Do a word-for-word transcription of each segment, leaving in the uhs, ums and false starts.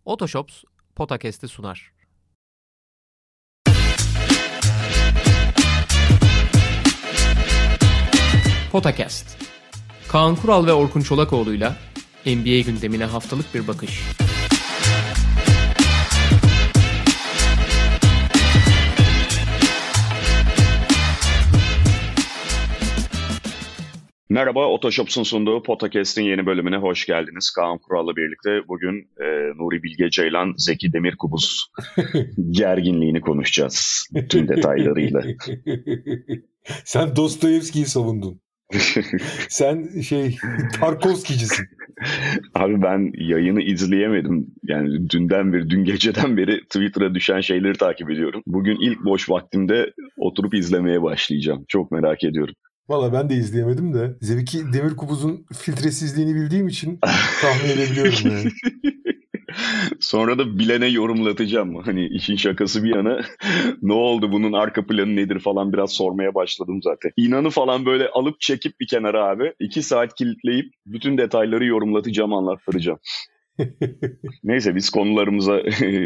Otoshops Podcast'i sunar. Podcast. Kaan Kural ve Orkun Çolakoğlu'yla N B A gündemine haftalık bir bakış. Merhaba, Otoshops'un sunduğu Podcast'in yeni bölümüne hoş geldiniz. Kaan Kural'la birlikte bugün e, Nuri Bilge Ceylan, Zeki Demirkubuz gerginliğini konuşacağız tüm detaylarıyla. Sen Dostoyevski'yi savundun. Sen şey Tarkovski'cisin. Abi ben yayını izleyemedim. Yani dünden beri, dün geceden beri Twitter'a düşen şeyleri takip ediyorum. Bugün ilk boş vaktimde oturup izlemeye başlayacağım. Çok merak ediyorum. Valla ben de izleyemedim de Zeki Demirkubuz'un filtresizliğini bildiğim için tahmin edebiliyorum yani. Sonra da bilene yorumlatacağım. Hani işin şakası bir yana ne oldu, bunun arka planı nedir falan biraz sormaya başladım zaten. İnanı falan böyle alıp çekip bir kenara abi iki saat kilitleyip bütün detayları yorumlatacağım, anlattıracağım. Neyse biz konularımıza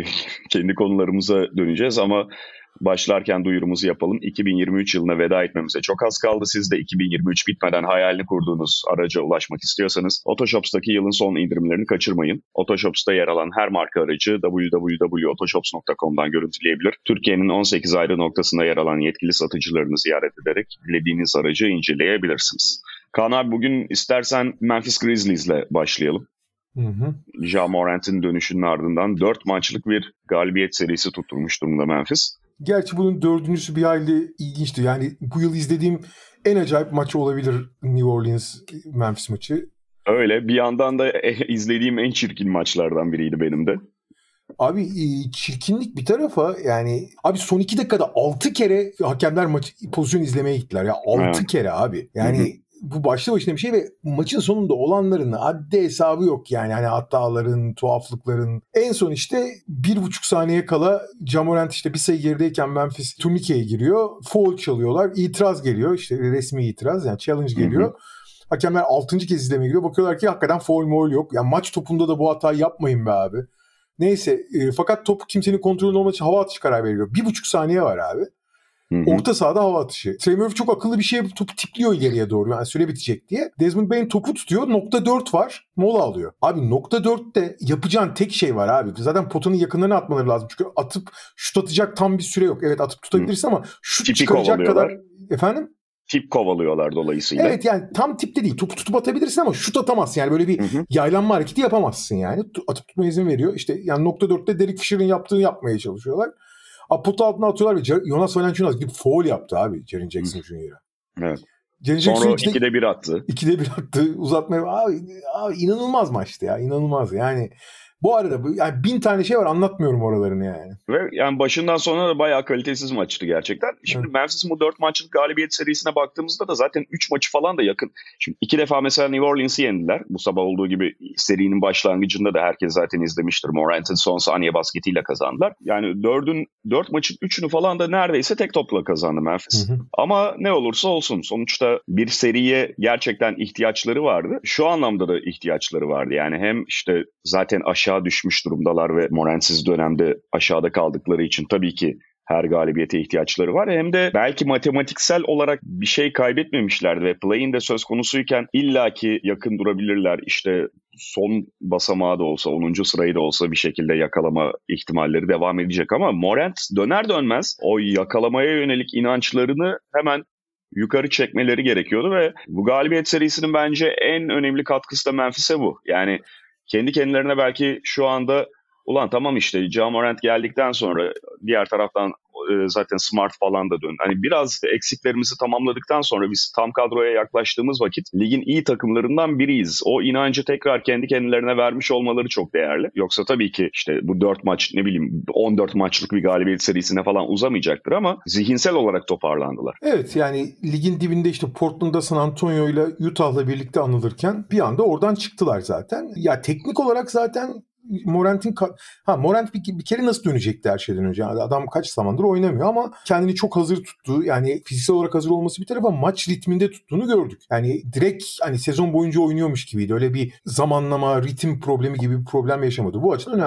kendi konularımıza döneceğiz ama başlarken duyurumuzu yapalım. iki bin yirmi üç yılına veda etmemize çok az kaldı. Siz de iki bin yirmi üç bitmeden hayalini kurduğunuz araca ulaşmak istiyorsanız Otoshops'taki yılın son indirimlerini kaçırmayın. Otoshops'ta yer alan her marka aracı double-u double-u double-u nokta otoshops nokta com'dan görüntüleyebilir. Türkiye'nin on sekiz ayrı noktasında yer alan yetkili satıcılarını ziyaret ederek dilediğiniz aracı inceleyebilirsiniz. Kaan abi, bugün istersen Memphis Grizzlies'le başlayalım. Hı hı. Ja Morant'in dönüşünün ardından dört maçlık bir galibiyet serisi tutturmuş durumda Memphis. Gerçi bunun dördüncüsü bir hayli ilginçti. Yani bu yıl izlediğim en acayip maçı olabilir New Orleans Memphis maçı. Öyle. Bir yandan da izlediğim en çirkin maçlardan biriydi benim de. Abi çirkinlik bir tarafa, yani abi son iki dakikada altı kere hakemler maç pozisyon izlemeye gittiler ya. altı kere abi. Yani hı hı. Bu başlı başına bir şey ve maçın sonunda olanların adli hesabı yok yani. Hani hataların, tuhaflıkların. En son işte bir buçuk saniye kala Ja Morant işte bir sayı gerideyken Memphis turnikeye giriyor. Foul çalıyorlar. İtiraz geliyor. İşte resmi itiraz, yani challenge geliyor. Hı hı. Hakemler altıncı kez izlemeye giriyor. Bakıyorlar ki hakikaten foul moul yok. Yani maç topunda da bu hatayı yapmayın be abi. Neyse e, fakat topu kimsenin kontrolünde olmadığı için hava atışı karar veriliyor. Bir buçuk saniye var abi. Hı hı. Orta sahada hava atışı. Trey Murphy çok akıllı bir şey, topu tipliyor ileriye doğru. Yani süre bitecek diye. Desmond Bane topu tutuyor. Nokta dört var. Mola alıyor. Abi nokta dörtte yapacağın tek şey var abi. Zaten potanın yakınlarına atmaları lazım. Çünkü atıp şut atacak tam bir süre yok. Evet, atıp tutabilirsin ama şut Tipi çıkaracak kadar. Efendim? Tip kovalıyorlar dolayısıyla. Evet, yani tam tipte değil. Topu tutup atabilirsin ama şut atamazsın. Yani böyle bir hı hı. yaylanma hareketi yapamazsın yani. Atıp tutma izin veriyor. İşte yani nokta dörtte Derek Fisher'ın yaptığını yapmaya çalışıyorlar. Potu altına atıyorlar ve Jonas Valanciunas gidip foul yaptı abi Jaren Jackson Junior'a. Evet. Jaren Sonra ikide bir attı. İkide bir attı. Uzatmaya. Abi, abi inanılmaz maçtı ya. İnanılmaz yani. Bu arada yani bin tane şey var, anlatmıyorum oralarını yani. Ve yani başından sonuna da bayağı kalitesiz maçtı gerçekten. Şimdi evet. Memphis'in bu dört maçlık galibiyet serisine baktığımızda da zaten üç maçı falan da yakın. Şimdi iki defa mesela New Orleans'ı yendiler. Bu sabah olduğu gibi serinin başlangıcında da herkes zaten izlemiştir. Morant'in son saniye basketiyle kazandılar. Yani dördün dört maçın üçünü falan da neredeyse tek topla kazandı Memphis. Hı hı. Ama ne olursa olsun sonuçta bir seriye gerçekten ihtiyaçları vardı. Şu anlamda da ihtiyaçları vardı. Yani hem işte zaten aşağı düşmüş durumdalar ve Morant'siz dönemde aşağıda kaldıkları için tabii ki her galibiyete ihtiyaçları var. Hem de belki matematiksel olarak bir şey kaybetmemişlerdi ve play-in de söz konusuyken illaki yakın durabilirler. İşte son basamağı da olsa, onuncu sırayı da olsa bir şekilde yakalama ihtimalleri devam edecek ama Morant döner dönmez o yakalamaya yönelik inançlarını hemen yukarı çekmeleri gerekiyordu ve bu galibiyet serisinin bence en önemli katkısı da Memphis'e bu. Yani kendi kendilerine belki şu anda ulan tamam işte Ja Morant geldikten sonra diğer taraftan e, zaten Smart falan da dön. Hani biraz eksiklerimizi tamamladıktan sonra biz tam kadroya yaklaştığımız vakit ligin iyi takımlarından biriyiz. O inancı tekrar kendi kendilerine vermiş olmaları çok değerli. Yoksa tabii ki işte bu dört maç, ne bileyim on dört maçlık bir galibiyet serisine falan uzamayacaktır ama zihinsel olarak toparlandılar. Evet, yani ligin dibinde işte Portland'da San Antonio ile Utah'la birlikte anılırken bir anda oradan çıktılar zaten. Ya teknik olarak zaten Morant'in ha Morant bir, bir kere nasıl dönecekti her şeyden önce? Yani adam kaç zamandır oynamıyor ama kendini çok hazır tuttu. Yani fiziksel olarak hazır olması bir tarafa, maç ritminde tuttuğunu gördük. Yani direkt hani sezon boyunca oynuyormuş gibiydi. Öyle bir zamanlama, ritim problemi gibi bir problem yaşamadı. Bu açıdan önemli.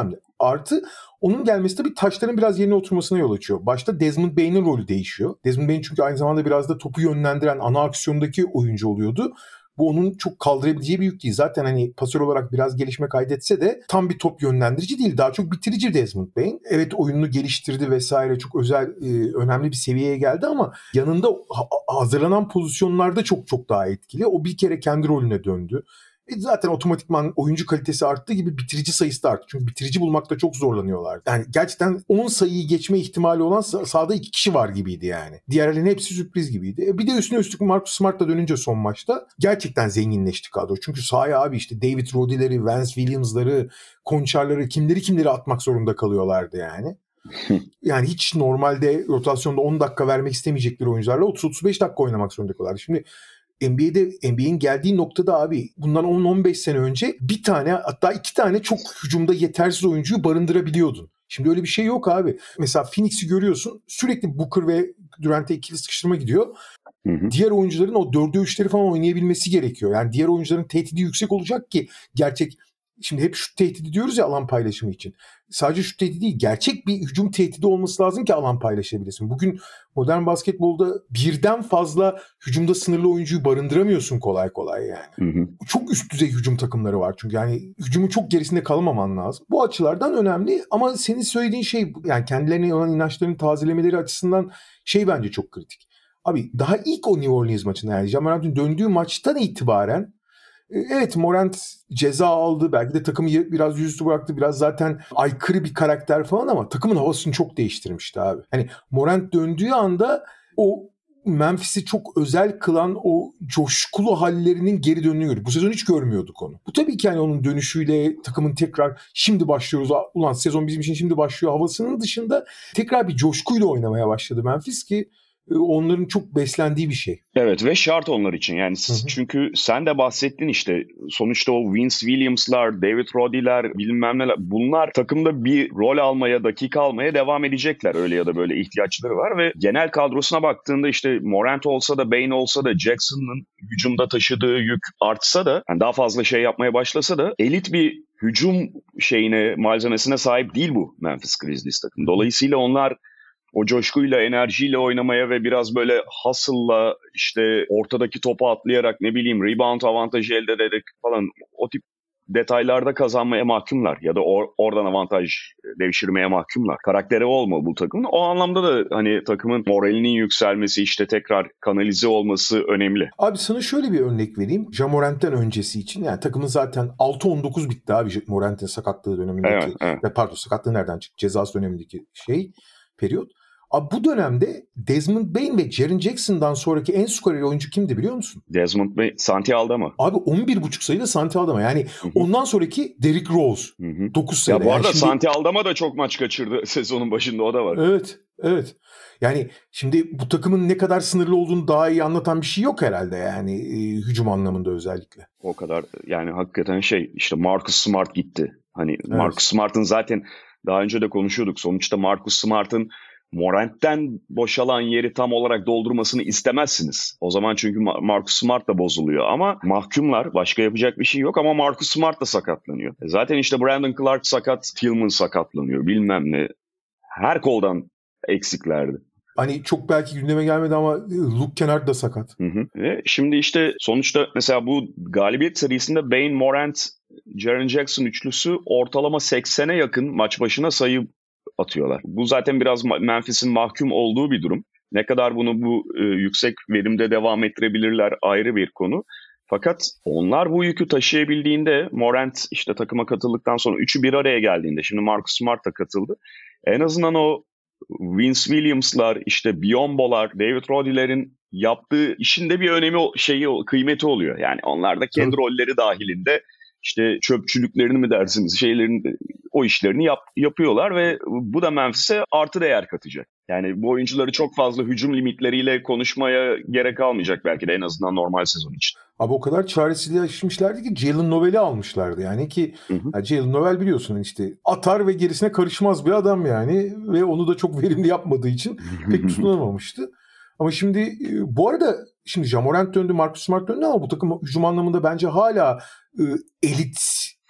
Artı onun gelmesi de bir taşların biraz yerine oturmasına yol açıyor. Başta Desmond Bane'in rolü değişiyor. Desmond Bane çünkü aynı zamanda biraz da topu yönlendiren ana aksiyondaki oyuncu oluyordu. Bu onun çok kaldırabileceği bir yük değil. Zaten hani pasör olarak biraz gelişme kaydetse de tam bir top yönlendirici değil. Daha çok bitirici Desmond Bane. Evet, oyununu geliştirdi vesaire. Çok özel, e, önemli bir seviyeye geldi ama yanında ha- hazırlanan pozisyonlarda çok çok daha etkili. O bir kere kendi rolüne döndü. E zaten otomatikman oyuncu kalitesi arttığı gibi bitirici sayısı da arttı. Çünkü bitirici bulmakta çok zorlanıyorlar. Yani gerçekten on sayıyı geçme ihtimali olan sah- sahada iki kişi var gibiydi yani. Diğerlerinin hepsi sürpriz gibiydi. E bir de üstüne üstlük Marcus Smart'la dönünce son maçta gerçekten zenginleşti kadro. Çünkü sahaya abi işte David Roddy'leri, Vance Williams'ları, Konçar'ları, kimleri kimleri atmak zorunda kalıyorlardı yani. Yani hiç normalde rotasyonda on dakika vermek istemeyecekleri oyuncularla otuz otuz beş dakika oynamak zorunda kalıyorlardı. Şimdi N B A'de N B A'in geldiği noktada abi bundan on on beş sene önce bir tane hatta iki tane çok hücumda yetersiz oyuncuyu barındırabiliyordun. Şimdi öyle bir şey yok abi. Mesela Phoenix'i görüyorsun, sürekli Booker ve Durant'e ikili sıkıştırma gidiyor. Hı hı. Diğer oyuncuların o dörde üçleri falan oynayabilmesi gerekiyor. Yani diğer oyuncuların tehdidi yüksek olacak ki gerçek. Şimdi hep şut tehdidi diyoruz ya alan paylaşımı için. Sadece şut tehdidi değil, gerçek bir hücum tehdidi olması lazım ki alan paylaşabilesin. Bugün modern basketbolda birden fazla hücumda sınırlı oyuncuyu barındıramıyorsun kolay kolay yani. Hı hı. Çok üst düzey hücum takımları var çünkü yani hücumun çok gerisinde kalmaman lazım. Bu açılardan önemli ama senin söylediğin şey, yani kendilerine olan inançlarını tazelemeleri açısından şey bence çok kritik. Abi daha ilk o New Orleans maçında, yani Ja Morant'ın döndüğü maçtan itibaren evet, Morant ceza aldı. Belki de takımı biraz yüzüstü bıraktı. Biraz zaten aykırı bir karakter falan ama takımın havasını çok değiştirmişti abi. Hani Morant döndüğü anda o Memphis'i çok özel kılan o coşkulu hallerinin geri döndüğünü gördük. Bu sezon hiç görmüyorduk onu. Bu tabii ki yani onun dönüşüyle takımın tekrar şimdi başlıyoruz. Ulan sezon bizim için şimdi başlıyor havasının dışında tekrar bir coşkuyla oynamaya başladı Memphis ki onların çok beslendiği bir şey. Evet ve şart onlar için yani hı hı. Çünkü sen de bahsettin işte sonuçta o Vince Williams'lar, David Roddy'ler bilmem neler, bunlar takımda bir rol almaya, dakika almaya devam edecekler, öyle ya da böyle ihtiyaçları var ve genel kadrosuna baktığında işte Morant olsa da Bane olsa da Jackson'ın hücumda taşıdığı yük artsa da yani daha fazla şey yapmaya başlasa da elit bir hücum şeyine, malzemesine sahip değil bu Memphis Grizzlies takım. Dolayısıyla onlar o coşkuyla, enerjiyle oynamaya ve biraz böyle hustle'la işte ortadaki topu atlayarak ne bileyim rebound avantajı elde ederek falan o tip detaylarda kazanmaya mahkumlar ya da or- oradan avantaj devşirmeye mahkumlar. Karakteri olmalı bu takımın. O anlamda da hani takımın moralinin yükselmesi, işte tekrar kanalize olması önemli. Abi sana şöyle bir örnek vereyim. Ja Morant'ten öncesi için yani takımın zaten altı on dokuz bitti abi Morant'in sakatlığı dönemindeki. Evet, evet. Pardon, sakatlığı nereden çıktı? Cezası dönemindeki şey, periyot. Abi bu dönemde Desmond Bane ve Jaren Jackson'dan sonraki en skoreri oyuncu kimdi biliyor musun? Desmond Bane, Santi Aldama. Abi on bir buçuk sayıda Santi Aldama. Yani hı hı. Ondan sonraki Derrick Rose. Hı hı. dokuz sayıda. Ya bu arada yani şimdi... Santi Aldama da çok maç kaçırdı sezonun başında, o da var. Evet, evet. Yani şimdi bu takımın ne kadar sınırlı olduğunu daha iyi anlatan bir şey yok herhalde yani e, hücum anlamında özellikle. O kadar yani hakikaten şey işte Marcus Smart gitti. Hani evet. Marcus Smart'ın zaten daha önce de konuşuyorduk. Sonuçta Marcus Smart'ın Morant'ten boşalan yeri tam olarak doldurmasını istemezsiniz. O zaman çünkü Marcus Smart da bozuluyor ama mahkumlar, başka yapacak bir şey yok ama Marcus Smart da sakatlanıyor. Zaten işte Brandon Clark sakat, Tillman sakatlanıyor bilmem ne. Her koldan eksiklerdi. Hani çok belki gündeme gelmedi ama Luke Kennard da sakat. Hı hı. Ve şimdi işte sonuçta mesela bu galibiyet serisinde Bane, Morant, Jaren Jackson üçlüsü ortalama seksene yakın maç başına sayı atıyorlar. Bu zaten biraz Memphis'in mahkum olduğu bir durum. Ne kadar bunu bu e, yüksek verimde devam ettirebilirler ayrı bir konu. Fakat onlar bu yükü taşıyabildiğinde, Morant işte takıma katıldıktan sonra üçü bir araya geldiğinde, şimdi Marcus Smart da katıldı. En azından o Vince Williams'lar, işte Biyombo'lar, David Roddy'lerin yaptığı işin de bir önemi, şeyi, kıymeti oluyor. Yani onlar da kendi Tabii. rolleri dahilinde işte çöpçülüklerini mi dersiniz, şeylerin o işlerini yap, yapıyorlar ve bu da Memphis'e artı değer katacak. Yani bu oyuncuları çok fazla hücum limitleriyle konuşmaya gerek kalmayacak belki de en azından normal sezon için. Abi o kadar çaresizleşmişlerdi ki Jalen Noel'i almışlardı yani ki yani Jalen Noel biliyorsun işte atar ve gerisine karışmaz bir adam yani ve onu da çok verimli yapmadığı için pek tutunamamıştı. Ama şimdi bu arada şimdi Ja Morant döndü, Marcus Smart döndü ama bu takım hücum anlamında bence hala e, elit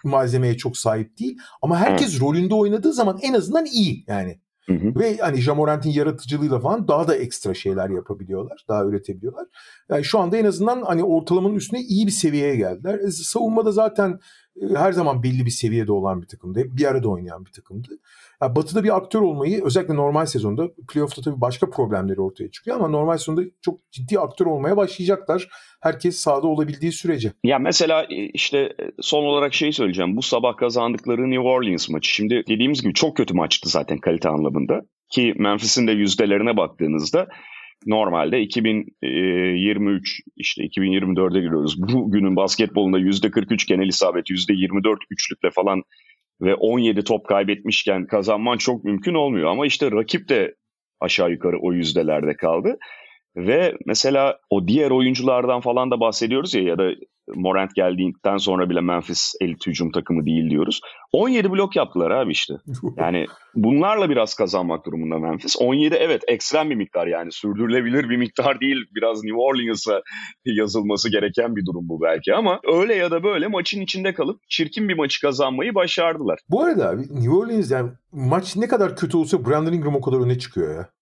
malzemeye çok sahip değil. Ama herkes Hı. rolünde oynadığı zaman en azından iyi yani. Hı hı. Ve hani Ja Morant'in yaratıcılığıyla falan daha da ekstra şeyler yapabiliyorlar. Daha üretebiliyorlar. Yani şu anda en azından hani ortalamanın üstüne iyi bir seviyeye geldiler. E, savunmada zaten e, her zaman belli bir seviyede olan bir takımdı. Hep bir arada oynayan bir takımdı. Yani Batı'da bir aktör olmayı, özellikle normal sezonda, playoff'ta tabii başka problemleri ortaya çıkıyor ama normal sezonda çok ciddi aktör olmaya başlayacaklar. Herkes sahada olabildiği sürece. Ya mesela işte son olarak şey söyleyeceğim. Bu sabah kazandıkları New Orleans maçı. Şimdi dediğimiz gibi çok kötü maçtı zaten kalite anlamında. Ki Memphis'in de yüzdelerine baktığınızda normalde iki bin yirmi üç işte iki bin yirmi dörde giriyoruz. Bugünün basketbolunda yüzde kırk üç genel isabet, yüzde yirmi dört üçlükle falan ve on yedi top kaybetmişken kazanman çok mümkün olmuyor. Ama işte rakip de aşağı yukarı o yüzdelerde kaldı. Ve mesela o diğer oyunculardan falan da bahsediyoruz ya ya da Morant geldiğinden sonra bile Memphis elit hücum takımı değil diyoruz. on yedi blok yaptılar abi işte. Yani bunlarla biraz kazanmak durumunda Memphis. on yedi evet ekstrem bir miktar yani sürdürülebilir bir miktar değil. Biraz New Orleans'a yazılması gereken bir durum bu belki ama öyle ya da böyle maçın içinde kalıp çirkin bir maçı kazanmayı başardılar. Bu arada abi New Orleans yani maç ne kadar kötü olsa Brandon Ingram o kadar öne çıkıyor ya.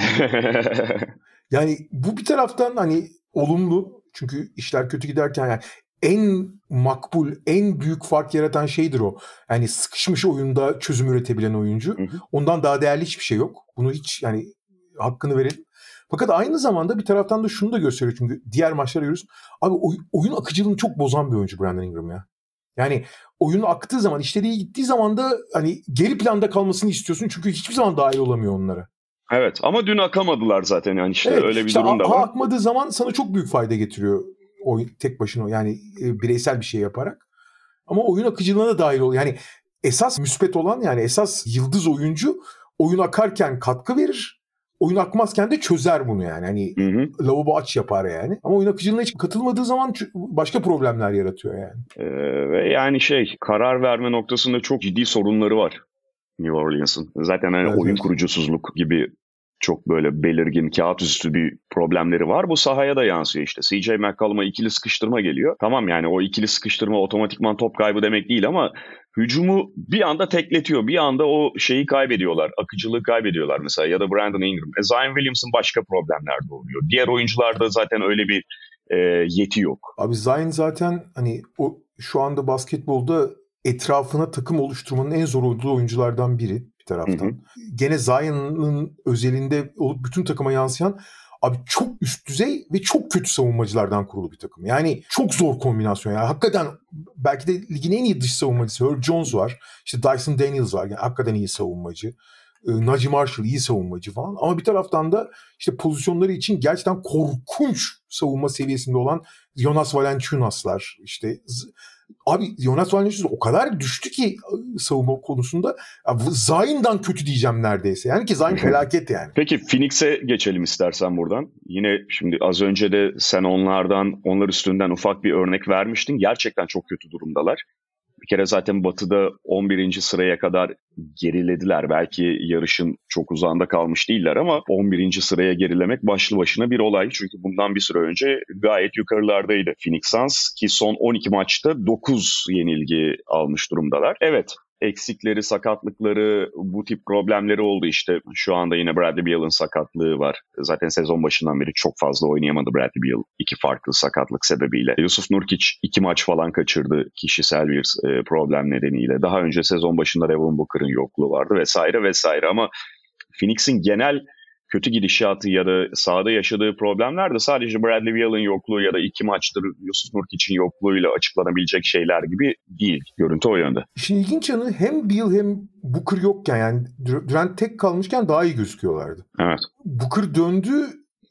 Yani bu bir taraftan hani olumlu çünkü işler kötü giderken yani en makbul, en büyük fark yaratan şeydir o. Yani sıkışmış oyunda çözüm üretebilen oyuncu. Hı hı. Ondan daha değerli hiçbir şey yok. Bunu hiç yani hakkını verelim. Fakat aynı zamanda bir taraftan da şunu da gösteriyor çünkü diğer maçları görüyoruz. Abi oy, oyun akıcılığını çok bozan bir oyuncu Brandon Ingram ya. Yani oyun aktığı zaman, işleri iyi gittiği zaman da hani geri planda kalmasını istiyorsun çünkü hiçbir zaman dahil olamıyor onlara. Evet ama dün akamadılar zaten yani işte evet, öyle bir işte durum da var. Akmadığı zaman sana çok büyük fayda getiriyor o tek başına yani e, bireysel bir şey yaparak. Ama oyun akıcılığına da dahil oluyor. Yani esas müspet olan yani esas yıldız oyuncu oyun akarken katkı verir. Oyun akmazken de çözer bunu yani. Hani hı hı. Lavabo aç yapar yani. Ama oyun akıcılığına hiç katılmadığı zaman başka problemler yaratıyor yani. Ee, ve yani şey karar verme noktasında çok ciddi sorunları var New Orleans'ın. Zaten hani evet, oyun evet. kurucusuzluk gibi çok böyle belirgin kağıt üstü bir problemleri var. Bu sahaya da yansıyor işte. C J McCollum'a ikili sıkıştırma geliyor. Tamam yani o ikili sıkıştırma otomatikman top kaybı demek değil ama hücumu bir anda tekletiyor. Bir anda o şeyi kaybediyorlar. Akıcılığı kaybediyorlar mesela ya da Brandon Ingram. E, Zion Williamson başka problemler de oluyor. Diğer oyuncularda zaten öyle bir e, yeti yok. Abi Zion zaten hani o şu anda basketbolda etrafına takım oluşturmanın en zor olduğu oyunculardan biri bir taraftan. Hı hı. Gene Zion'ın özelinde olup bütün takıma yansıyan abi çok üst düzey ve çok kötü savunmacılardan kurulu bir takım. Yani çok zor kombinasyon. Yani hakikaten belki de ligin en iyi dış savunmacısı Herb Jones var. İşte Dyson Daniels var. Yani hakikaten iyi savunmacı. Najee Marshall iyi savunmacı falan. Ama bir taraftan da işte pozisyonları için gerçekten korkunç savunma seviyesinde olan Jonas Valanciunas'lar. İşte abi Jonas Valanciunas o kadar düştü ki savunma konusunda. Zion'dan kötü diyeceğim neredeyse. Yani ki Zion felaket yani. Peki Phoenix'e geçelim istersen buradan. Yine şimdi az önce de sen onlardan, onlar üstünden ufak bir örnek vermiştin. Gerçekten çok kötü durumdalar. Bir kere zaten Batı'da on birinci sıraya kadar gerilediler. Belki yarışın çok uzağında kalmış değiller ama on birinci sıraya gerilemek başlı başına bir olay. Çünkü bundan bir süre önce gayet yukarılardaydı Phoenix Suns ki son on iki maçta dokuz yenilgi almış durumdalar. Evet. Eksikleri, sakatlıkları, bu tip problemleri oldu işte. Şu anda yine Bradley Beal'ın sakatlığı var. Zaten sezon başından beri çok fazla oynayamadı Bradley Beal iki farklı sakatlık sebebiyle. Yusuf Nurkic iki maç falan kaçırdı kişisel bir e, problem nedeniyle. Daha önce sezon başında Devin Booker'ın yokluğu vardı vesaire vesaire ama Phoenix'in genel kötü gidişatı ya da sahada yaşadığı problemler de sadece Bradley Beal'ın yokluğu ya da iki maçtır Yusuf Nurkic'in yokluğuyla açıklanabilecek şeyler gibi değil. Görüntü o yönde. İşin ilginç yanı hem Beal hem Booker yokken yani Durant tek kalmışken daha iyi gözüküyorlardı. Evet. Booker döndü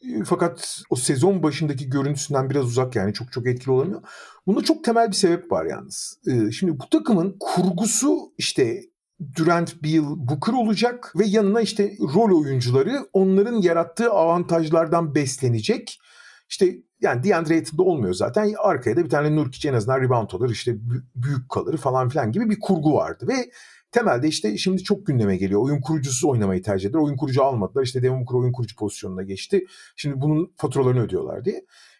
fakat o sezon başındaki görüntüsünden biraz uzak yani çok çok etkili olamıyor. Bunda çok temel bir sebep var yalnız. Şimdi bu takımın kurgusu işte Durant, Beal, Booker olacak ve yanına işte rol oyuncuları onların yarattığı avantajlardan beslenecek. İşte yani DeAndre Ayton'da olmuyor zaten. Arkaya da bir tane Nurkic en azından rebound alır, işte büyük kalır falan filan gibi bir kurgu vardı ve temelde işte şimdi çok gündeme geliyor. Oyun kurucusuz oynamayı tercih eder. Oyun kurucu almadılar. İşte Devin Booker oyun kurucu pozisyonuna geçti. Şimdi bunun faturalarını ödüyorlar diye.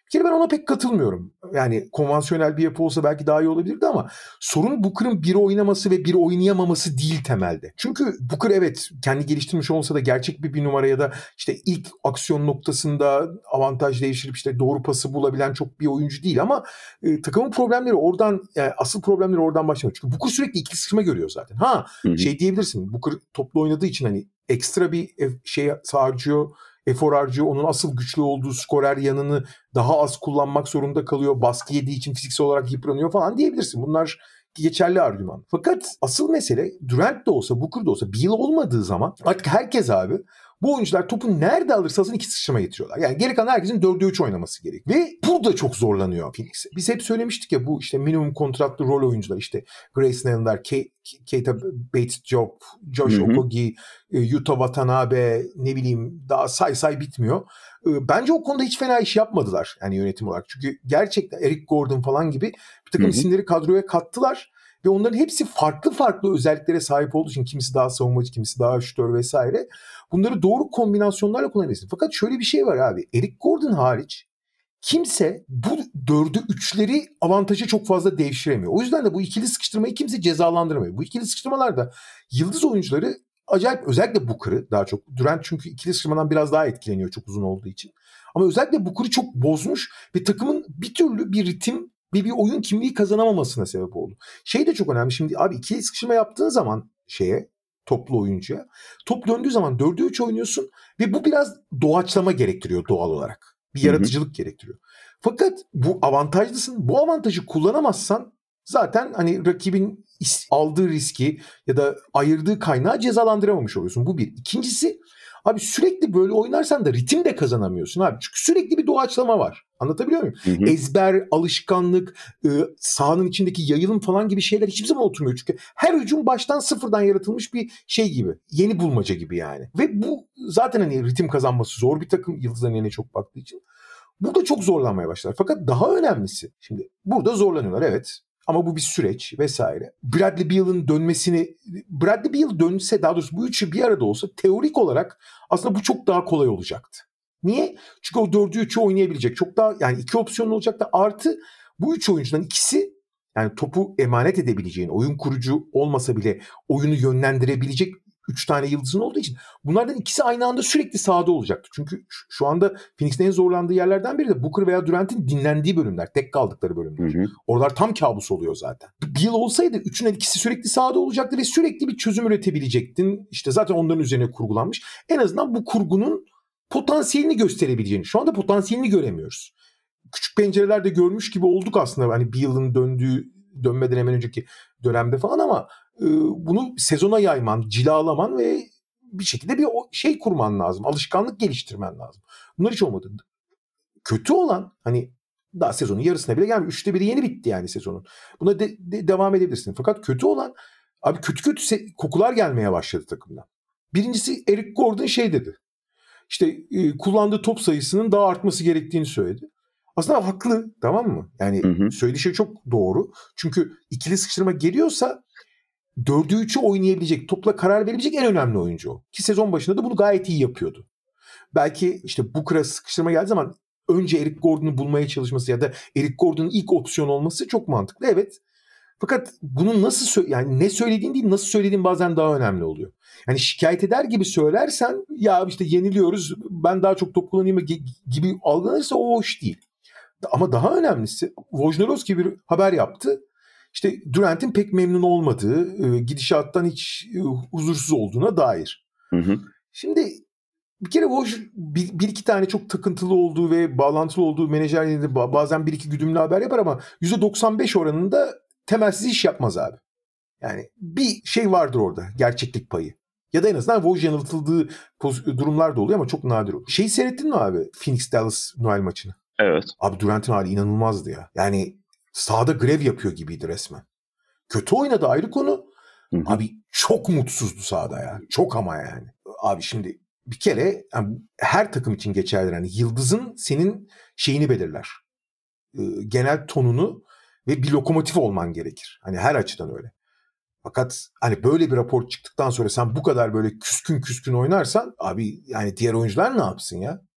Bir kere ben ona pek katılmıyorum. Yani konvansiyonel bir yapı olsa belki daha iyi olabilirdi ama sorun Booker'ın biri oynaması ve biri oynayamaması değil temelde. Çünkü Booker evet kendi geliştirmiş olsa da gerçek bir bir numara ya da işte ilk aksiyon noktasında avantaj değiştirip işte doğru pası bulabilen çok bir oyuncu değil ama e, takımın problemleri oradan, yani asıl problemleri oradan başlıyor. Çünkü Booker sürekli ikili sıkışma görüyor zaten. Ha hı hı. Şey diyebilirsin, Booker toplu oynadığı için hani ekstra bir şey harcıyor, efor harcıyor. Onun asıl güçlü olduğu skorer yanını daha az kullanmak zorunda kalıyor. Baskı yediği için fiziksel olarak yıpranıyor falan diyebilirsin. Bunlar geçerli argüman. Fakat asıl mesele Durant de olsa, Booker da olsa bir yıl olmadığı zaman artık herkes abi bu oyuncular topu nerede alırsa alsın iki sıçrama getiriyorlar. Yani geri kalan herkesin dörde üç oynaması gerek. Ve burada çok zorlanıyor Phoenix. Biz hep söylemiştik ya bu işte minimum kontratlı rol oyuncular işte Grayson Allen'lar, Keita Bates-Diop, Josh Okogie, Yuta Watanabe, ne bileyim daha say say bitmiyor. Bence o konuda hiç fena iş yapmadılar yani yönetim olarak. Çünkü gerçekten Eric Gordon falan gibi bir takım isimleri kadroya kattılar. Ve onların hepsi farklı farklı özelliklere sahip olduğu için kimisi daha savunmacı, kimisi daha şütör vesaire. Bunları doğru kombinasyonlarla kullanabilirsin. Fakat şöyle bir şey var abi. Eric Gordon hariç kimse bu dördü üçleri avantajı çok fazla devşiremiyor. O yüzden de bu ikili sıkıştırmayı kimse cezalandıramıyor. Bu ikili sıkıştırmalarda yıldız oyuncuları acayip, özellikle Booker'ı daha çok. Durant çünkü ikili sıkıştırmadan biraz daha etkileniyor çok uzun olduğu için. Ama özellikle Booker'ı çok bozmuş ve takımın bir türlü bir ritim bir, bir oyun kimliği kazanamamasına sebep oldu. Şey de çok önemli. Şimdi abi ikili sıkıştırma yaptığın zaman şeye toplu oyuncuya. Top döndüğü zaman dörde üç oynuyorsun ve bu biraz doğaçlama gerektiriyor doğal olarak. Bir yaratıcılık hı hı. gerektiriyor. Fakat bu avantajlısın. Bu avantajı kullanamazsan zaten hani rakibin aldığı riski ya da ayırdığı kaynağı cezalandıramamış oluyorsun. Bu bir. İkincisi abi sürekli böyle oynarsan da ritim de kazanamıyorsun abi. Çünkü sürekli bir doğaçlama var. Anlatabiliyor muyum? Hı hı. Ezber, alışkanlık, sahanın içindeki yayılım falan gibi şeyler hiçbir zaman oturmuyor. Çünkü her hücum baştan sıfırdan yaratılmış bir şey gibi. Yeni bulmaca gibi yani. Ve bu zaten hani ritim kazanması zor bir takım yıldızların yerine çok baktığı için. Burada çok zorlanmaya başlar. Fakat daha önemlisi şimdi burada zorlanıyorlar evet. Ama bu bir süreç vesaire. Bradley Beal'ın dönmesini, Bradley Beal dönse daha doğrusu bu üçü bir arada olsa teorik olarak aslında bu çok daha kolay olacaktı. Niye? Çünkü o dördü üçü oynayabilecek. Çok daha yani iki opsiyon olacak da artı bu üç oyuncudan ikisi yani topu emanet edebileceğin, oyun kurucu olmasa bile oyunu yönlendirebilecek üç tane yıldızın olduğu için bunlardan ikisi aynı anda sürekli sahada olacaktı. Çünkü şu anda Phoenix'in en zorlandığı yerlerden biri de Booker veya Durant'in dinlendiği bölümler, tek kaldıkları bölümler. Hı hı. Oralar tam kabus oluyor zaten. Bir yıl olsaydı üçünden ikisi sürekli sahada olacaktı ve sürekli bir çözüm üretebilecektin. İşte zaten onların üzerine kurgulanmış. En azından bu kurgunun potansiyelini gösterebileceğini. Şu anda potansiyelini göremiyoruz. Küçük pencerelerde görmüş gibi olduk aslında hani bir yılın döndüğü, dönmeden hemen önceki dönemde falan ama e, bunu sezona yayman, cilalaman ve bir şekilde bir şey kurman lazım. Alışkanlık geliştirmen lazım. Bunlar hiç olmadı. Kötü olan hani daha sezonun yarısına bile gelmiyor. Üçte biri yeni bitti yani sezonun. Buna de, de, devam edebilirsin. Fakat kötü olan abi kötü kötü se- kokular gelmeye başladı takımdan. Birincisi Eric Gordon şey dedi. İşte e, kullandığı top sayısının daha artması gerektiğini söyledi. Aslında haklı, tamam mı? Yani hı hı. söylediği şey çok doğru. Çünkü ikili sıkıştırma geliyorsa dördü üçü oynayabilecek, topla karar verebilecek en önemli oyuncu o. Ki sezon başında da bunu gayet iyi yapıyordu. Belki işte Booker'a sıkıştırma geldiği zaman önce Eric Gordon'u bulmaya çalışması ya da Eric Gordon'un ilk opsiyon olması çok mantıklı. Evet. Fakat bunu nasıl sö- yani ne söylediğin değil nasıl söylediğin bazen daha önemli oluyor. Yani şikayet eder gibi söylersen ya işte yeniliyoruz ben daha çok top kullanayım gibi algılanırsa o hoş değil. Ama daha önemlisi Wojnarowski bir haber yaptı. İşte Durant'in pek memnun olmadığı, gidişattan hiç huzursuz olduğuna dair. Hı hı. Şimdi bir kere Woj bir, bir iki tane çok takıntılı olduğu ve bağlantılı olduğu menajerlerinde bazen bir iki güdümlü haber yapar ama yüzde doksan beş oranında temelsiz iş yapmaz abi. Yani bir şey vardır orada, gerçeklik payı. Ya da en azından Woj yanıltıldığı durumlar da oluyor ama çok nadir oluyor. Şeyi seyrettin mi abi? Phoenix Dallas Noel maçını. Evet. Abi Durant'in hali inanılmazdı ya. Yani sahada grev yapıyor gibiydi resmen. Kötü oynadı ayrı konu. Hı hı. Abi çok mutsuzdu sahada ya. Çok ama yani. Abi şimdi bir kere yani her takım için geçerli. Yani yıldızın senin şeyini belirler. Ee, genel tonunu ve bir lokomotif olman gerekir. Hani her açıdan öyle. Fakat hani böyle bir rapor çıktıktan sonra sen bu kadar böyle küskün küskün oynarsan abi yani diğer oyuncular ne yapsın ya?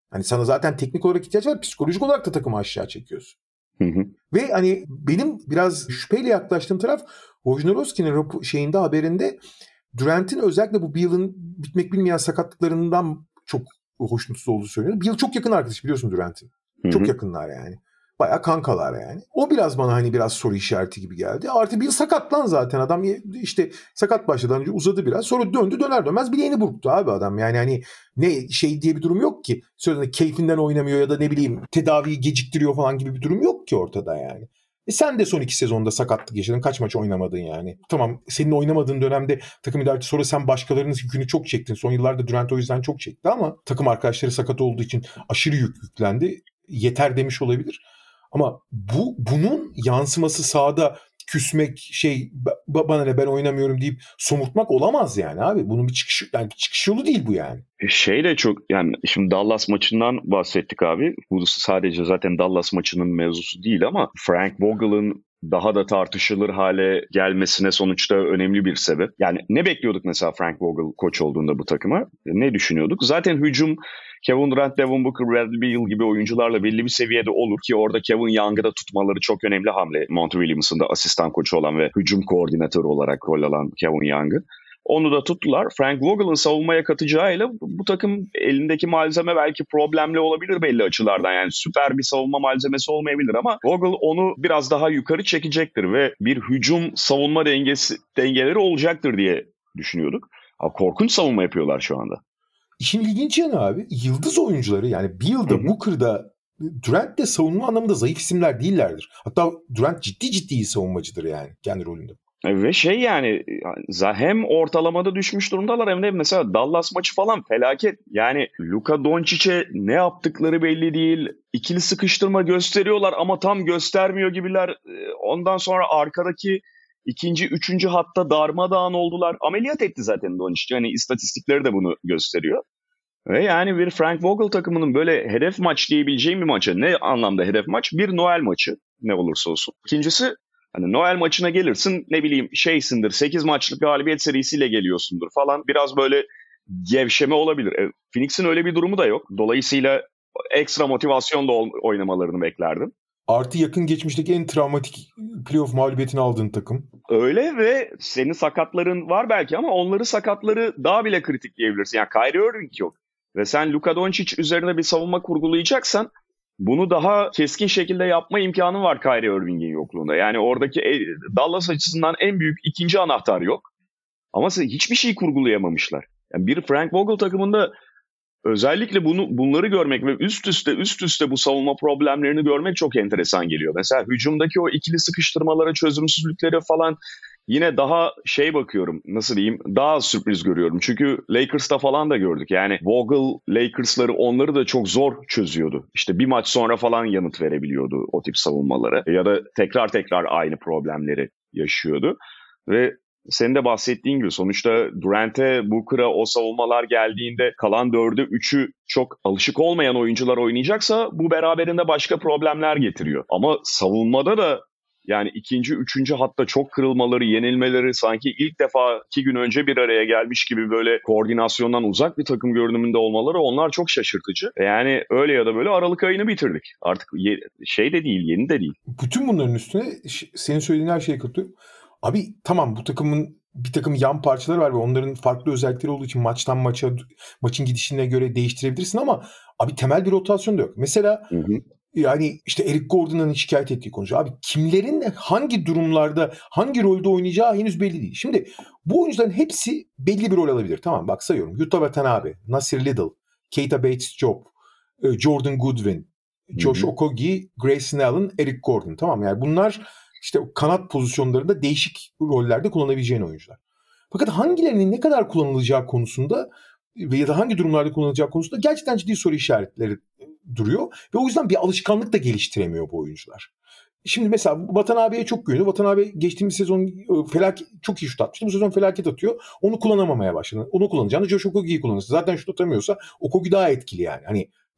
Hani sana zaten teknik olarak ihtiyaç var, psikolojik olarak da takımı aşağı çekiyorsun. Hı hı. Ve hani benim biraz şüpheyle yaklaştığım taraf Wojnarowski'nin şeyinde, haberinde Durant'in özellikle bu bir yılın bitmek bilmeyen sakatlıklarından çok hoşnutsuz olduğu söyleniyor. Bir yıl çok yakın arkadaş biliyorsun Durant'in. Çok yakınlar yani. Bayağı kankalar yani. O biraz bana hani biraz soru işareti gibi geldi. Artı bir yıl sakat lan zaten adam, işte sakat başladı önce, uzadı biraz. Sonra döndü, döner dönmez bileğini burktu abi adam. Yani hani ne şey diye bir durum yok ki. Sözünde keyfinden oynamıyor ya da ne bileyim tedaviyi geciktiriyor falan gibi bir durum yok ki ortada yani. E sen de son iki sezonda sakatlık yaşadın. Kaç maç oynamadın yani. Tamam, senin oynamadığın dönemde takım idaresi, sonra sen başkalarının yükünü çok çektin. Son yıllarda Durant o yüzden çok çekti ama takım arkadaşları sakat olduğu için aşırı yük yüklendi. Yeter demiş olabilir. Ama bu bunun yansıması sahada küsmek, şey ba- bana ne ben oynamıyorum deyip somurtmak olamaz yani abi. Bunun bir çıkış, yani bir çıkış yolu değil bu yani. Şey de çok, yani şimdi Dallas maçından bahsettik abi. Bu sadece zaten Dallas maçının mevzusu değil ama Frank Vogel'ın daha da tartışılır hale gelmesine sonuçta önemli bir sebep. Yani ne bekliyorduk mesela Frank Vogel koç olduğunda bu takıma? Ne düşünüyorduk? Zaten hücum Kevin Durant, Devin Booker, Bradley Beal gibi oyuncularla belli bir seviyede olur ki orada Kevin Young'ı da tutmaları çok önemli hamle. Monty Williams'ın da asistan koçu olan ve hücum koordinatörü olarak rol alan Kevin Young'ı. Onu da tuttular. Frank Vogel'ın savunmaya katacağıyla bu takım elindeki malzeme belki problemli olabilir belli açılardan. Yani süper bir savunma malzemesi olmayabilir ama Vogel onu biraz daha yukarı çekecektir ve bir hücum savunma dengesi dengeleri olacaktır diye düşünüyorduk. Ama korkunç savunma yapıyorlar şu anda. İşin ilginç yanı abi, yıldız oyuncuları yani bir yılda Booker'da, Durant de savunma anlamında zayıf isimler değillerdir. Hatta Durant ciddi ciddi iyi savunmacıdır yani kendi rolünde. Ve şey yani hem ortalamada düşmüş durumdalar hem de mesela Dallas maçı falan felaket. Yani Luka Doncic'e ne yaptıkları belli değil. İkili sıkıştırma gösteriyorlar ama tam göstermiyor gibiler. Ondan sonra arkadaki ikinci, üçüncü hatta darmadağın oldular. Ameliyat etti zaten Doncic. Yani istatistikleri de bunu gösteriyor. Ve yani bir Frank Vogel takımının böyle hedef maç diyebileceğim bir maça, ne anlamda hedef maç? Bir Noel maçı ne olursa olsun. İkincisi, hani Noel maçına gelirsin, ne bileyim şeysindir, sekiz maçlık galibiyet serisiyle geliyorsundur falan. Biraz böyle gevşeme olabilir. E, Phoenix'in öyle bir durumu da yok. Dolayısıyla ekstra motivasyonla oynamalarını beklerdim. Artı yakın geçmişteki en travmatik playoff mağlubiyetini aldığın takım. Öyle ve senin sakatların var belki ama onları sakatları daha bile kritik diyebilirsin. Yani Kyrie Irving yok. Ve sen Luka Doncic üzerine bir savunma kurgulayacaksan bunu daha keskin şekilde yapma imkanı var Kyrie Irving'in yokluğunda. Yani oradaki Dallas açısından en büyük ikinci anahtar yok. Ama hiçbir şey kurgulayamamışlar. Yani bir Frank Vogel takımında özellikle bunu bunları görmek ve üst üste üst üste bu savunma problemlerini görmek çok enteresan geliyor. Mesela hücumdaki o ikili sıkıştırmalara, çözümsüzlükleri falan yine daha şey bakıyorum, nasıl diyeyim, daha sürpriz görüyorum. Çünkü Lakers'ta falan da gördük. Yani Vogel Lakers'ları, onları da çok zor çözüyordu. İşte bir maç sonra falan yanıt verebiliyordu o tip savunmalara. Ya da tekrar tekrar aynı problemleri yaşıyordu. Ve senin de bahsettiğin gibi sonuçta Durant'e, Booker'a o savunmalar geldiğinde kalan dördü, üçü çok alışık olmayan oyuncular oynayacaksa bu beraberinde başka problemler getiriyor. Ama savunmada da yani ikinci, üçüncü hatta çok kırılmaları, yenilmeleri, sanki ilk defa iki gün önce bir araya gelmiş gibi böyle koordinasyondan uzak bir takım görünümünde olmaları, onlar çok şaşırtıcı. Yani öyle ya da böyle Aralık ayını bitirdik. Artık ye- şey de değil, yeni de değil. Bütün bunların üstüne senin söylediğin her şeye katılıyorum. Abi tamam, bu takımın bir takım yan parçaları var ve onların farklı özellikleri olduğu için maçtan maça, maçın gidişine göre değiştirebilirsin ama abi temel bir rotasyon da yok. Mesela hı hı. Yani işte Eric Gordon'ın şikayet ettiği konu. Abi kimlerin hangi durumlarda hangi rolde oynayacağı henüz belli değil. Şimdi bu oyuncuların hepsi belli bir rol alabilir. Tamam, bak sayıyorum. Yuta Watanabe, Nasir Little, Keita Bates-Diop, Jordan Goodwin, Josh Okogie, Grayson Allen, Eric Gordon. Tamam, yani bunlar işte kanat pozisyonlarında değişik rollerde kullanabileceğin oyuncular. Fakat hangilerinin ne kadar kullanılacağı konusunda ya da hangi durumlarda kullanılacağı konusunda gerçekten ciddi soru işaretleri duruyor. Ve o yüzden bir alışkanlık da geliştiremiyor bu oyuncular. Şimdi mesela Watanabe'ye çok güveniyor. Watanabe geçtiğimiz sezon felaket, çok iyi şut atmıştı. Bu sezon felaket atıyor. Onu kullanamamaya başladı. Onu kullanacağını Josh Okogie'yi kullanırsa. Zaten şut atamıyorsa Okogie daha etkili yani. Hani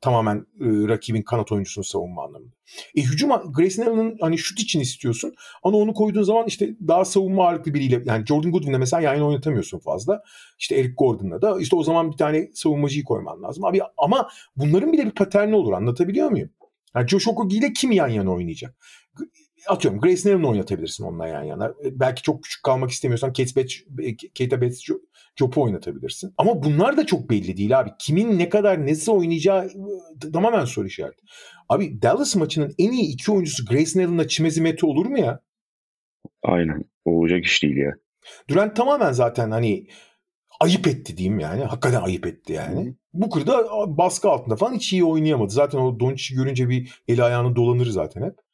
Tamamen e, rakibin kanat oyuncusunu savunma anlamında. E hücum Grayson Allen'ın hani şut için istiyorsun ama onu koyduğun zaman işte daha savunma ağırlıklı biriyle, yani Jordan Goodwin'le mesela yan yana oynatamıyorsun fazla. İşte Eric Gordon'la da işte o zaman bir tane savunmacıyı koyman lazım. Abi ama bunların bile bir paterni olur, anlatabiliyor muyum? Yani Josh Okogie ile kim yan yana oynayacak? Atıyorum Grayson Allen'ı oynatabilirsin onunla yan yana. Belki çok küçük kalmak istemiyorsan Keita Bates, Keita Bates Jop'u oynatabilirsin. Ama bunlar da çok belli değil abi. Kimin ne kadar nasıl oynayacağı tamamen soru işareti. Abi Dallas maçının en iyi iki oyuncusu Grayson Allen'la Chimezie Metu olur mu ya? Aynen. Olacak iş değil ya. Durant tamamen zaten hani ayıp etti diyeyim yani. Hakikaten ayıp etti yani. Hı. Booker'da baskı altında falan hiç iyi oynayamadı. Zaten o Doncic'i görünce bir eli ayağını dolanır zaten hep.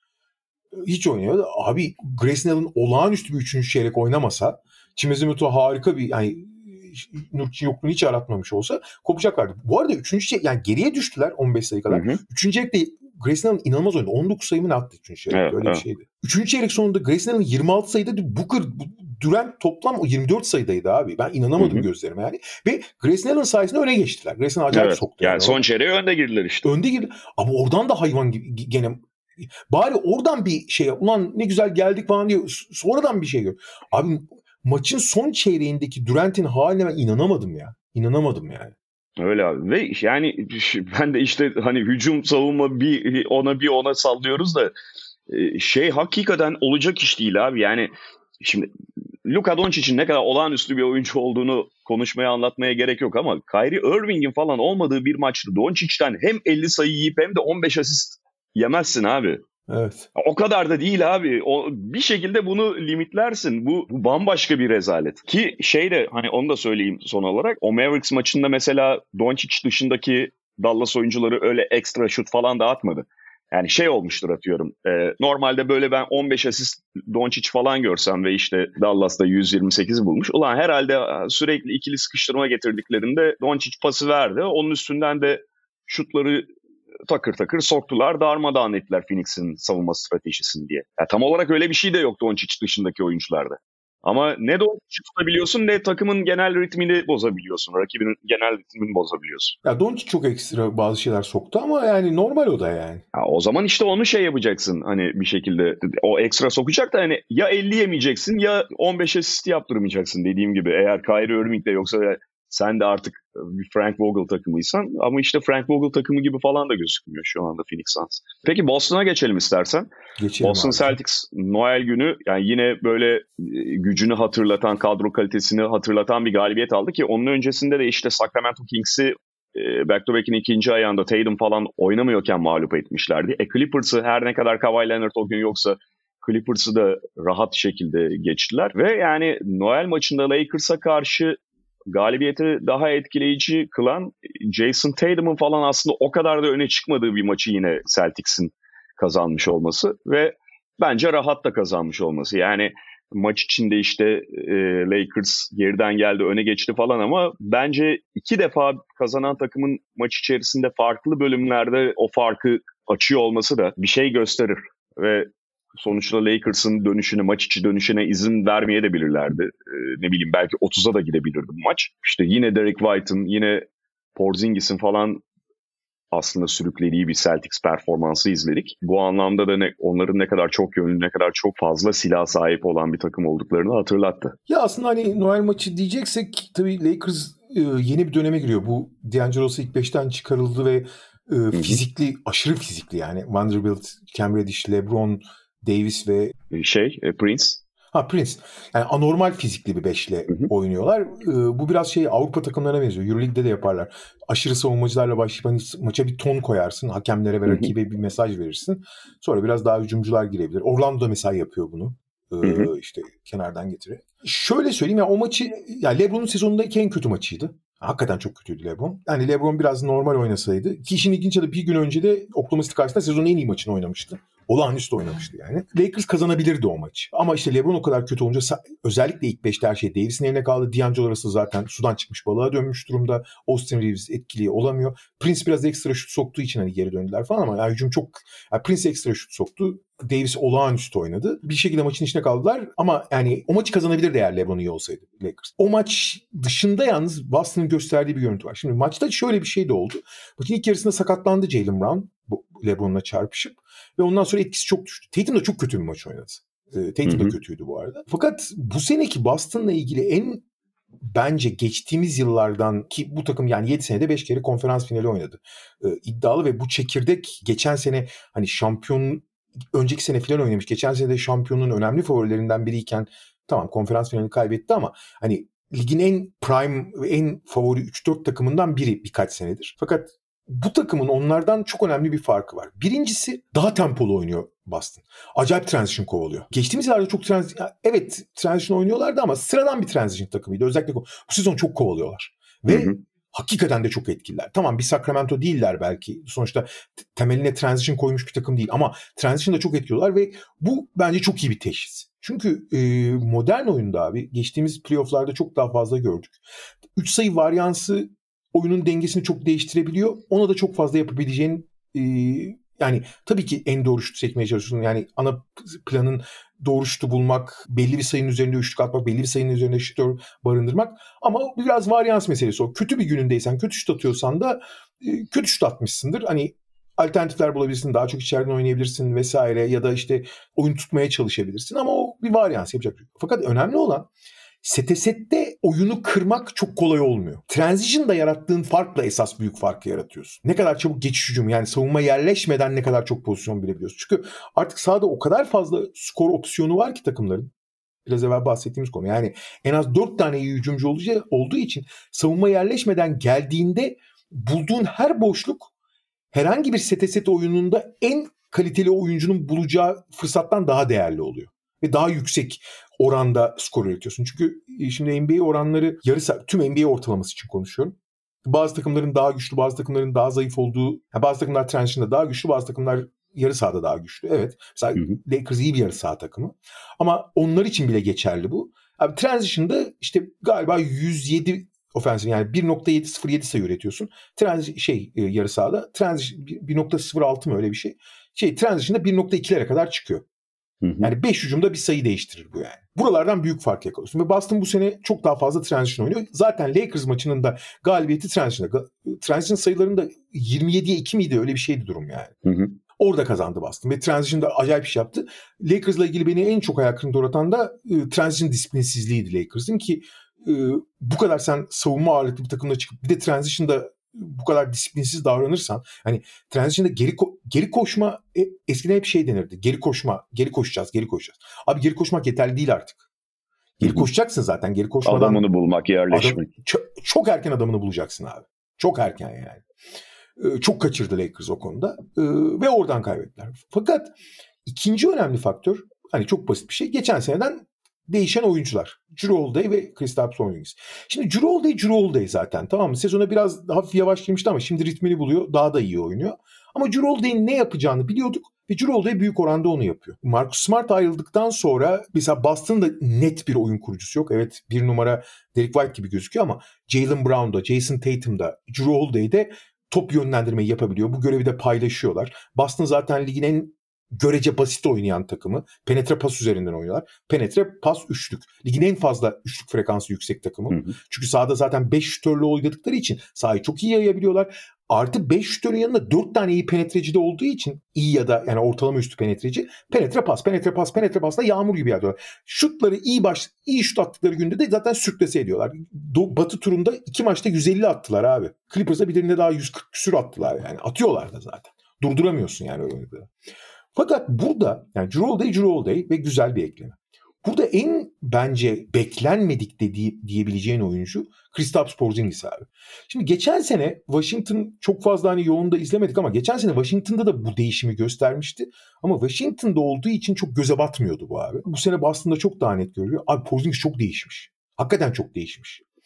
Hiç oynayamadı. Abi Grayson Allen olağanüstü bir üçüncü çeyrek oynamasa, Chimezie Metu harika bir, yani Nurkic yokluğunu hiç aratmamış olsa kopacaklardı. Bu arada üçüncü çeyrek, yani geriye düştüler on beş sayı kadar. Hı hı. üçüncü çeyrekte Grayson Allen inanılmaz oynadı. on dokuz sayı mı ne attı üçüncü çeyrek? Evet, öyle evet. bir şeydi. üçüncü çeyrek sonunda Grayson Allen yirmi altı sayıdaydı. Booker, Durant toplam yirmi dört sayıdaydı abi. Ben inanamadım hı hı. gözlerime yani. Ve Grayson Allen sayesinde öne geçtiler. Grayson acayip evet. soktu. Yani, yani son çeyreğe önde girdiler işte. Önde girdi. Ama oradan da hayvan gibi gene, bari oradan bir şey, ulan ne güzel geldik falan diyor. Sonradan bir şey gör. Abi maçın son çeyreğindeki Durant'in haline ben inanamadım ya. İnanamadım yani. Öyle abi. Ve yani ben de işte hani hücum savunma bir ona bir ona sallıyoruz da şey hakikaten olacak iş değil abi. Yani şimdi Luka Doncic'in ne kadar olağanüstü bir oyuncu olduğunu konuşmaya, anlatmaya gerek yok ama Kyrie Irving'in falan olmadığı bir maçta Doncic'ten hem elli sayı yiyip hem de on beş asist yemezsin abi. Evet. O kadar da değil abi. O, bir şekilde bunu limitlersin. Bu, bu bambaşka bir rezalet. Ki şey de hani onu da söyleyeyim son olarak. O Mavericks maçında mesela Doncic dışındaki Dallas oyuncuları öyle ekstra şut falan da atmadı. Yani şey olmuştur atıyorum. E, normalde böyle ben on beş asist Doncic falan görsem ve işte Dallas'ta yüz yirmi sekiz bulmuş. Ulan herhalde sürekli ikili sıkıştırma getirdiklerinde Doncic pası verdi. Onun üstünden de şutları takır takır soktular, darmadağın ettiler Phoenix'in savunma stratejisini diye. Yani tam olarak öyle bir şey de yoktu Doncic dışındaki oyuncularda. Ama ne Doncic'i tutabiliyorsun ne takımın genel ritmini bozabiliyorsun. Rakibinin genel ritmini bozabiliyorsun. Ya Doncic çok ekstra bazı şeyler soktu ama yani normal o da yani. Ya o zaman işte onu şey yapacaksın hani bir şekilde o ekstra sokacak da hani ya elli yemeyeceksin ya on beş asist yaptırmayacaksın dediğim gibi. Eğer Kyrie Irving de yoksa sen de artık bir Frank Vogel takımıysan, ama işte Frank Vogel takımı gibi falan da gözükmüyor şu anda Phoenix Suns. Peki Boston'a geçelim istersen. Geçelim Boston abi. Celtics Noel günü yani yine böyle gücünü hatırlatan, kadro kalitesini hatırlatan bir galibiyet aldı ki onun öncesinde de işte Sacramento Kings'i back to back'in ikinci ayağında Tatum falan oynamıyorken mağlup etmişlerdi. E Clippers'ı her ne kadar Kawhi Leonard o gün yoksa Clippers'ı da rahat şekilde geçtiler ve yani Noel maçında Lakers'a karşı galibiyeti daha etkileyici kılan Jason Tatum'un falan aslında o kadar da öne çıkmadığı bir maçı yine Celtics'in kazanmış olması ve bence rahat da kazanmış olması. Yani maç içinde işte e, Lakers geriden geldi, öne geçti falan ama bence iki defa kazanan takımın maç içerisinde farklı bölümlerde o farkı açıyor olması da bir şey gösterir ve sonuçta Lakers'ın dönüşüne, maç içi dönüşüne izin vermeye de bilirlerdi. Ee, ne bileyim belki otuza da gidebilirdi bu maç. İşte yine Derek White'ın, yine Porzingis'in falan aslında sürüklediği bir Celtics performansı izledik. Bu anlamda da ne, onların ne kadar çok yönlü, ne kadar çok fazla silah sahip olan bir takım olduklarını hatırlattı. Ya aslında hani Noel maçı diyeceksek tabii Lakers e, yeni bir döneme giriyor. Bu D'Angelo ilk beşten çıkarıldı ve e, fizikli, aşırı fizikli yani. Vanderbilt, Cam Reddish, LeBron, Davis ve şey e, Prince. Ha Prince. Yani anormal fizikli bir beşle hı hı. oynuyorlar. Ee, bu biraz şey Avrupa takımlarına benziyor. Euroleague'de de yaparlar. Aşırı savunmacılarla başlayıp hani maça bir ton koyarsın. Hakemlere ve hı hı. rakibe bir mesaj verirsin. Sonra biraz daha hücumcular girebilir. Orlando mesela yapıyor bunu. Ee, hı hı. İşte kenardan getiriyor. Şöyle söyleyeyim ya o maçı yani LeBron'un sezonundaki en kötü maçıydı. Hakikaten çok kötüydü LeBron. Yani LeBron biraz normal oynasaydı. Ki işin ilginç de bir gün önce de Oklahoma City karşısında sezonun en iyi maçını oynamıştı. olağanüstü oynamıştı yani. Lakers kazanabilirdi o maçı. Ama işte LeBron o kadar kötü olunca özellikle ilk beşte her şey Davis'in eline kaldı. D'Angelo Russell zaten sudan çıkmış balığa dönmüş durumda. Austin Reeves etkili olamıyor. Prince biraz ekstra şut soktuğu için hani geri döndüler falan ama yani hücum çok... Yani Prince ekstra şut soktu. Davis olağanüstü oynadı. Bir şekilde maçın içine kaldılar ama yani o maçı kazanabilirdi eğer LeBron iyi olsaydı Lakers. O maç dışında yalnız Boston'ın gösterdiği bir görüntü var. Şimdi maçta şöyle bir şey de oldu. Maçın ilk yarısında sakatlandı Jaylen Brown LeBron'la çarpışıp ve ondan sonra etkisi çok düştü. Tatum da çok kötü bir maç oynadı. Tatum da kötüydü bu arada. Fakat bu seneki Boston'la ilgili en bence geçtiğimiz yıllardan ki bu takım yani yedi senede beş kere konferans finali oynadı. Ee, iddialı ve bu çekirdek geçen sene hani şampiyon önceki sene final oynamış. Geçen sene de şampiyonun önemli favorilerinden biriyken tamam konferans finalini kaybetti ama hani ligin en prime ve en favori üç dört takımından biri birkaç senedir. Fakat bu takımın onlardan çok önemli bir farkı var. Birincisi daha tempolu oynuyor Boston. Acayip transition kovalıyor. Geçtiğimiz yıllarda çok transition, evet transition oynuyorlardı ama sıradan bir transition takımıydı. Özellikle bu sezon çok kovalıyorlar. Ve hı hı. hakikaten de çok etkililer. Tamam bir Sacramento değiller belki. Sonuçta temeline transition koymuş bir takım değil ama transition'da çok etkiliyorlar ve bu bence çok iyi bir teşhis. Çünkü e, modern oyunda abi geçtiğimiz playoff'larda çok daha fazla gördük. üç sayı varyansı oyunun dengesini çok değiştirebiliyor. Ona da çok fazla yapabileceğin e, yani tabii ki en doğru şutu seçmeye çalışıyorsun. Yani ana planın doğru şutu bulmak, belli bir sayının üzerinde üçlük atmak, belli bir sayının üzerinde şutör barındırmak. Ama biraz varyans meselesi o. Kötü bir günündeysen, kötü şut atıyorsan da e, kötü şut atmışsındır. Hani alternatifler bulabilirsin, daha çok içeriden oynayabilirsin vesaire ya da işte oyun tutmaya çalışabilirsin ama o bir varyans yapacak. Fakat önemli olan sete sette oyunu kırmak çok kolay olmuyor. Transition'da yarattığın farkla esas büyük farkı yaratıyorsun. Ne kadar çabuk geçiş hücumu yani savunma yerleşmeden ne kadar çok pozisyon bilebiliyorsun. Çünkü artık sahada o kadar fazla skor opsiyonu var ki takımların. Biraz evvel bahsettiğimiz konu. Yani en az dört tane iyi hücumcu olduğu için savunma yerleşmeden geldiğinde bulduğun her boşluk herhangi bir sete sete oyununda en kaliteli oyuncunun bulacağı fırsattan daha değerli oluyor. Ve daha yüksek oranda skor üretiyorsun. Çünkü şimdi N B A oranları yarı tüm N B A ortalaması için konuşuyorum. Bazı takımların daha güçlü, bazı takımların daha zayıf olduğu, bazı takımlar transition'da daha güçlü, bazı takımlar yarı sahada daha güçlü. Evet. Mesela hı hı. Lakers iyi bir yarı saha takımı. Ama onlar için bile geçerli bu. Abi transition'da işte galiba yüz yedi ofensif yani bir nokta yedi sıfır yedi sayı üretiyorsun. Transition şey yarı sahada transition bir nokta sıfır altı mı öyle bir şey. Şey transition'da bir nokta ikilere kadar çıkıyor. Hı hı. Yani beş hücumda bir sayı değiştirir bu yani. Buralardan büyük fark yakalıyorsun. Ve Boston bu sene çok daha fazla transition oynuyor. Zaten Lakers maçının da galibiyeti transition'da. Transition sayılarında yirmi yediye iki miydi öyle bir şeydi durum yani. Hı hı. Orada kazandı Boston ve transition'da acayip iş yaptı. Lakers'la ilgili beni en çok hayal kırıklığına uğratan da e, transition disiplinsizliğiydi Lakers'ın ki e, bu kadar sen savunma ağırlıklı bir takımla çıkıp bir de transition'da bu kadar disiplinsiz davranırsan hani transition'da geri ko- geri koşma e, eskiden hep şey denirdi. Geri koşma, geri koşacağız, geri koşacağız. Abi geri koşmak yeterli değil artık. Geri Hı-hı. koşacaksın zaten. Geri koşmadan adamını bulmak, yerleşmek. Adam, çok, çok erken adamını bulacaksın abi. Çok erken yani. Ee, çok kaçırdı Lakers o konuda. Ee, ve oradan kaybettiler. Fakat ikinci önemli faktör hani çok basit bir şey. Geçen seneden değişen oyuncular. Jrue Holiday ve Kristaps Porzingis. Şimdi Jrue Holiday, Jrue Holiday zaten tamam mı? Sezona biraz hafif yavaş girmişti ama şimdi ritmini buluyor. Daha da iyi oynuyor. Ama Jrue Holiday'in ne yapacağını biliyorduk ve Jrue Holiday büyük oranda onu yapıyor. Marcus Smart ayrıldıktan sonra mesela Boston'da net bir oyun kurucusu yok. Evet bir numara Derek White gibi gözüküyor ama Jaylen Brown'da, Jason Tatum'da, Jrue Holiday'de top yönlendirmeyi yapabiliyor. Bu görevi de paylaşıyorlar. Boston zaten ligin en görece basit oynayan takımı. Penetre pas üzerinden oynuyorlar. Penetre pas üçlük. Ligin en fazla üçlük frekansı yüksek takımı. Hı hı. Çünkü sahada zaten beş şütörlü oynadıkları için sahayı çok iyi yayabiliyorlar. Artı beş şütörün yanında dört tane iyi penetreci de olduğu için iyi ya da yani ortalama üstü penetreci. Penetre pas, penetre pas, penetre pasla yağmur gibi yağıyorlar. Şutları iyi baş, iyi şut attıkları günde de zaten sürklese ediyorlar. Do- Batı turunda iki maçta yüz elli attılar abi. Clippers'a birinde daha yüz kırk küsür attılar yani. Atıyorlar da zaten. Durduramıyorsun yani öyle oyunları. Fakat burada yani Jrue Holiday, Jrue Holiday ve güzel bir ekleme. Burada en bence beklenmedik dediği, diyebileceğin oyuncu Kristaps Porzingis abi. Şimdi geçen sene Washington çok fazla hani yoğunda izlemedik ama geçen sene Washington'da da bu değişimi göstermişti. Ama Washington'da olduğu için çok göze batmıyordu bu abi. Bu sene Boston'da çok daha net görülüyor. Abi Porzingis çok değişmiş. Hakikaten çok değişmiş.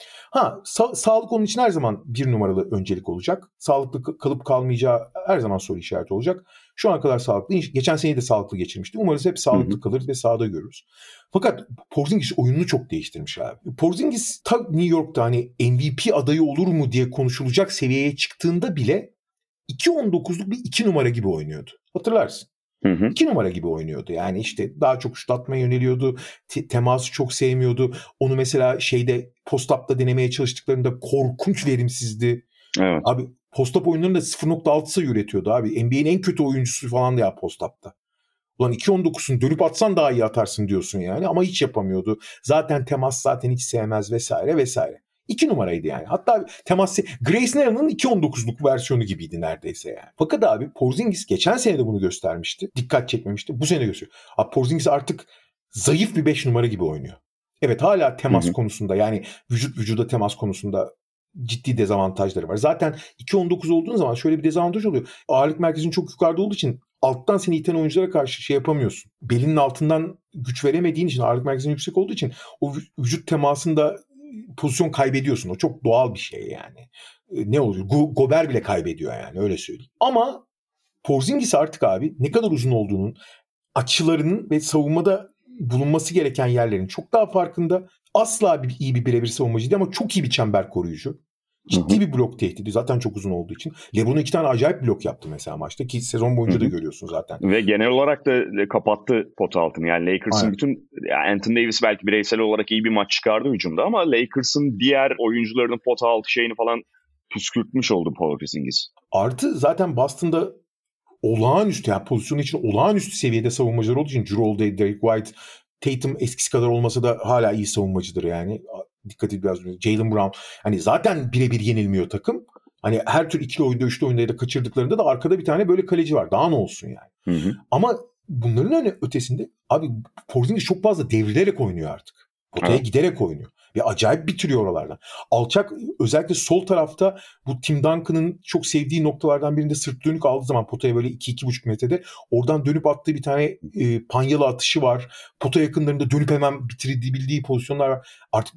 Ha sa- sağlık onun için her zaman bir numaralı öncelik olacak. Sağlıklı kalıp kalmayacağı her zaman soru işareti olacak. Şu ana kadar sağlıklı. Geçen sene de sağlıklı geçirmişti. Umarız hep sağlıklı hı hı. kalır ve sahada görürüz. Fakat Porzingis oyununu çok değiştirmiş abi. Porzingis ta New York'ta hani M V P adayı olur mu diye konuşulacak seviyeye çıktığında bile iki on dokuzluk bir iki numara gibi oynuyordu. Hatırlarsın. Hı hı. İki numara gibi oynuyordu. Yani işte daha çok şut atmaya yöneliyordu. Te- teması çok sevmiyordu. Onu mesela şeyde post-up'ta denemeye çalıştıklarında korkunç verimsizdi. Evet. Abi post-up oyunlarında sıfır nokta altı sayı üretiyordu abi. N B A'nin en kötü oyuncusu falan da ya post-up'ta. Ulan iki on dokuzsun dönüp atsan daha iyi atarsın diyorsun yani. Ama hiç yapamıyordu. Zaten temas zaten hiç sevmez vesaire vesaire. İki numaraydı yani. Hatta teması Grayson Allen'ın iki on dokuzluk versiyonu gibiydi neredeyse yani. Fakat abi Porzingis geçen sene de bunu göstermişti. Dikkat çekmemişti. Bu sene gösteriyor. Abi Porzingis artık zayıf bir beş numara gibi oynuyor. Evet hala temas hı hı. konusunda yani vücut vücuda temas konusunda ciddi dezavantajları var. Zaten iki on dokuz olduğun zaman şöyle bir dezavantaj oluyor. Ağırlık merkezinin çok yukarıda olduğu için alttan seni iten oyunculara karşı şey yapamıyorsun. Belinin altından güç veremediğin için ağırlık merkezinin yüksek olduğu için o vücut temasında pozisyon kaybediyorsun. O çok doğal bir şey yani. Ne oluyor? Go- Gober bile kaybediyor yani öyle söyleyeyim. Ama Porzingis artık abi ne kadar uzun olduğunun, açılarının ve savunmada bulunması gereken yerlerin çok daha farkında. Asla bir, iyi bir birebir savunmacı değil ama çok iyi bir çember koruyucu. Ciddi hı hı. bir blok tehdidi. Zaten çok uzun olduğu için. LeBron'a iki tane acayip blok yaptı mesela maçta ki sezon boyunca hı hı. da görüyorsun zaten. Ve genel olarak da kapattı pot altını. Yani Lakers'ın aynen. bütün Anthony Davis belki bireysel olarak iyi bir maç çıkardı hücumda ama Lakers'ın diğer oyuncularının pot altı şeyini falan püskürtmüş oldu Porzingis. Artı zaten Boston'da olağanüstü yani pozisyon için olağanüstü seviyede savunmacılar olduğu için Jrue Holiday, Derek White, Tatum eskisi kadar olmasa da hala iyi savunmacıdır yani. Dikkat et biraz. Jaylen Brown. Hani zaten birebir yenilmiyor takım. Hani her tür ikili oyunda, üçlü oyunda ya da kaçırdıklarında da arkada bir tane böyle kaleci var. Daha ne olsun yani. Hı hı. Ama bunların ötesinde abi Porzingis çok fazla devrilerek oynuyor artık. Potaya evet. giderek oynuyor. Ve acayip bitiriyor oralardan. Alçak özellikle sol tarafta bu Tim Duncan'ın çok sevdiği noktalardan birinde sırt dönük aldığı zaman potaya böyle iki iki buçuk metrede oradan dönüp attığı bir tane e, panyalı atışı var. Pota yakınlarında dönüp hemen bitirebildiği pozisyonlar var. Artık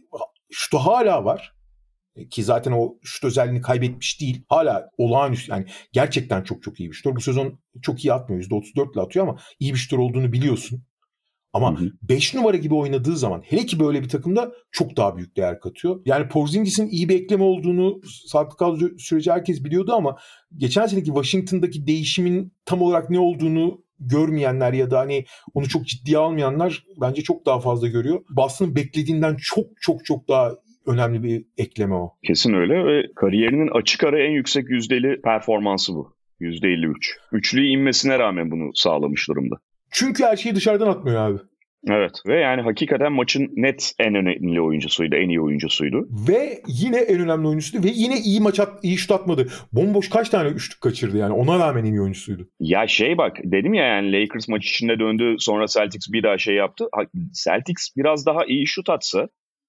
şutu hala var. Ki zaten o şut özelliğini kaybetmiş değil. Hala olağanüstü yani gerçekten çok çok iyi bir şutör. Bu sezon çok iyi atmıyor. yüzde otuz dört ile atıyor ama iyi bir şutör olduğunu biliyorsun. Ama beş numara gibi oynadığı zaman hele ki böyle bir takımda çok daha büyük değer katıyor. Yani Porzingis'in iyi bir ekleme olduğunu sağlıklı kaldığı sürece herkes biliyordu ama geçen seneki Washington'daki değişimin tam olarak ne olduğunu görmeyenler ya da hani onu çok ciddiye almayanlar bence çok daha fazla görüyor. Boston'ın beklediğinden çok çok çok daha önemli bir ekleme o. Kesin öyle ve kariyerinin açık ara en yüksek yüzdeli performansı bu. yüzde elli üç. Üçlüye inmesine rağmen bunu sağlamış durumda. Çünkü her şeyi dışarıdan atmıyor abi. Evet ve yani hakikaten maçın net en önemli oyuncusuydu, en iyi oyuncusuydu. Ve yine en önemli oyuncusuydu ve yine iyi maç at, iyi şut atmadı. Bomboş kaç tane üçlük kaçırdı yani ona rağmen en iyi oyuncusuydu. Ya şey bak dedim ya yani Lakers maç içinde döndü sonra Celtics bir daha şey yaptı. Celtics biraz daha iyi şut atsa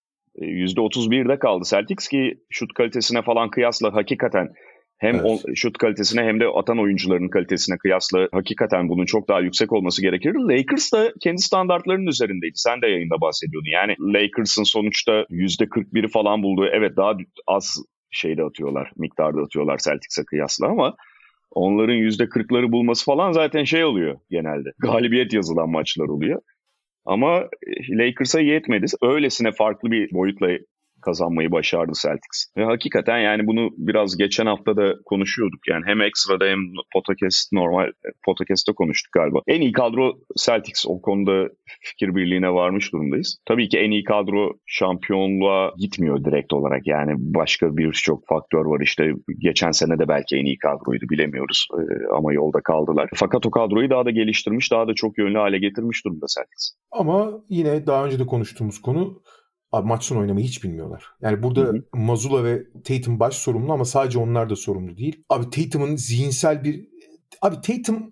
yüzde otuz birde kaldı Celtics ki şut kalitesine falan kıyasla hakikaten hem evet. o şut kalitesine hem de atan oyuncuların kalitesine kıyasla hakikaten bunun çok daha yüksek olması gerekirdi. Lakers da kendi standartlarının üzerindeydi. Sen de yayında bahsediyordun. Yani Lakers'ın sonuçta yüzde kırk biri falan bulduğu evet daha az şeyde atıyorlar, miktarda atıyorlar Celtics'e kıyasla ama onların yüzde kırkları bulması falan zaten şey oluyor genelde. Galibiyet yazılan maçlar oluyor. Ama Lakers'a yetmedi. Öylesine farklı bir boyutla kazanmayı başardı Celtics. Ve hakikaten yani bunu biraz geçen hafta da konuşuyorduk. Yani hem Extra'da hem podcast normal podcast'ta konuştuk galiba. En iyi kadro Celtics. O konuda fikir birliğine varmış durumdayız. Tabii ki en iyi kadro şampiyonluğa gitmiyor direkt olarak. Yani başka birçok faktör var işte. Geçen sene de belki en iyi kadroydu bilemiyoruz. Ee, ama yolda kaldılar. Fakat o kadroyu daha da geliştirmiş, daha da çok yönlü hale getirmiş durumda Celtics. Ama yine daha önce de konuştuğumuz konu abi maç sonu oynamayı hiç bilmiyorlar. Yani burada hı hı. Mazzulla ve Tatum baş sorumlu ama sadece onlar da sorumlu değil. Abi Tatum'un zihinsel bir... Abi Tatum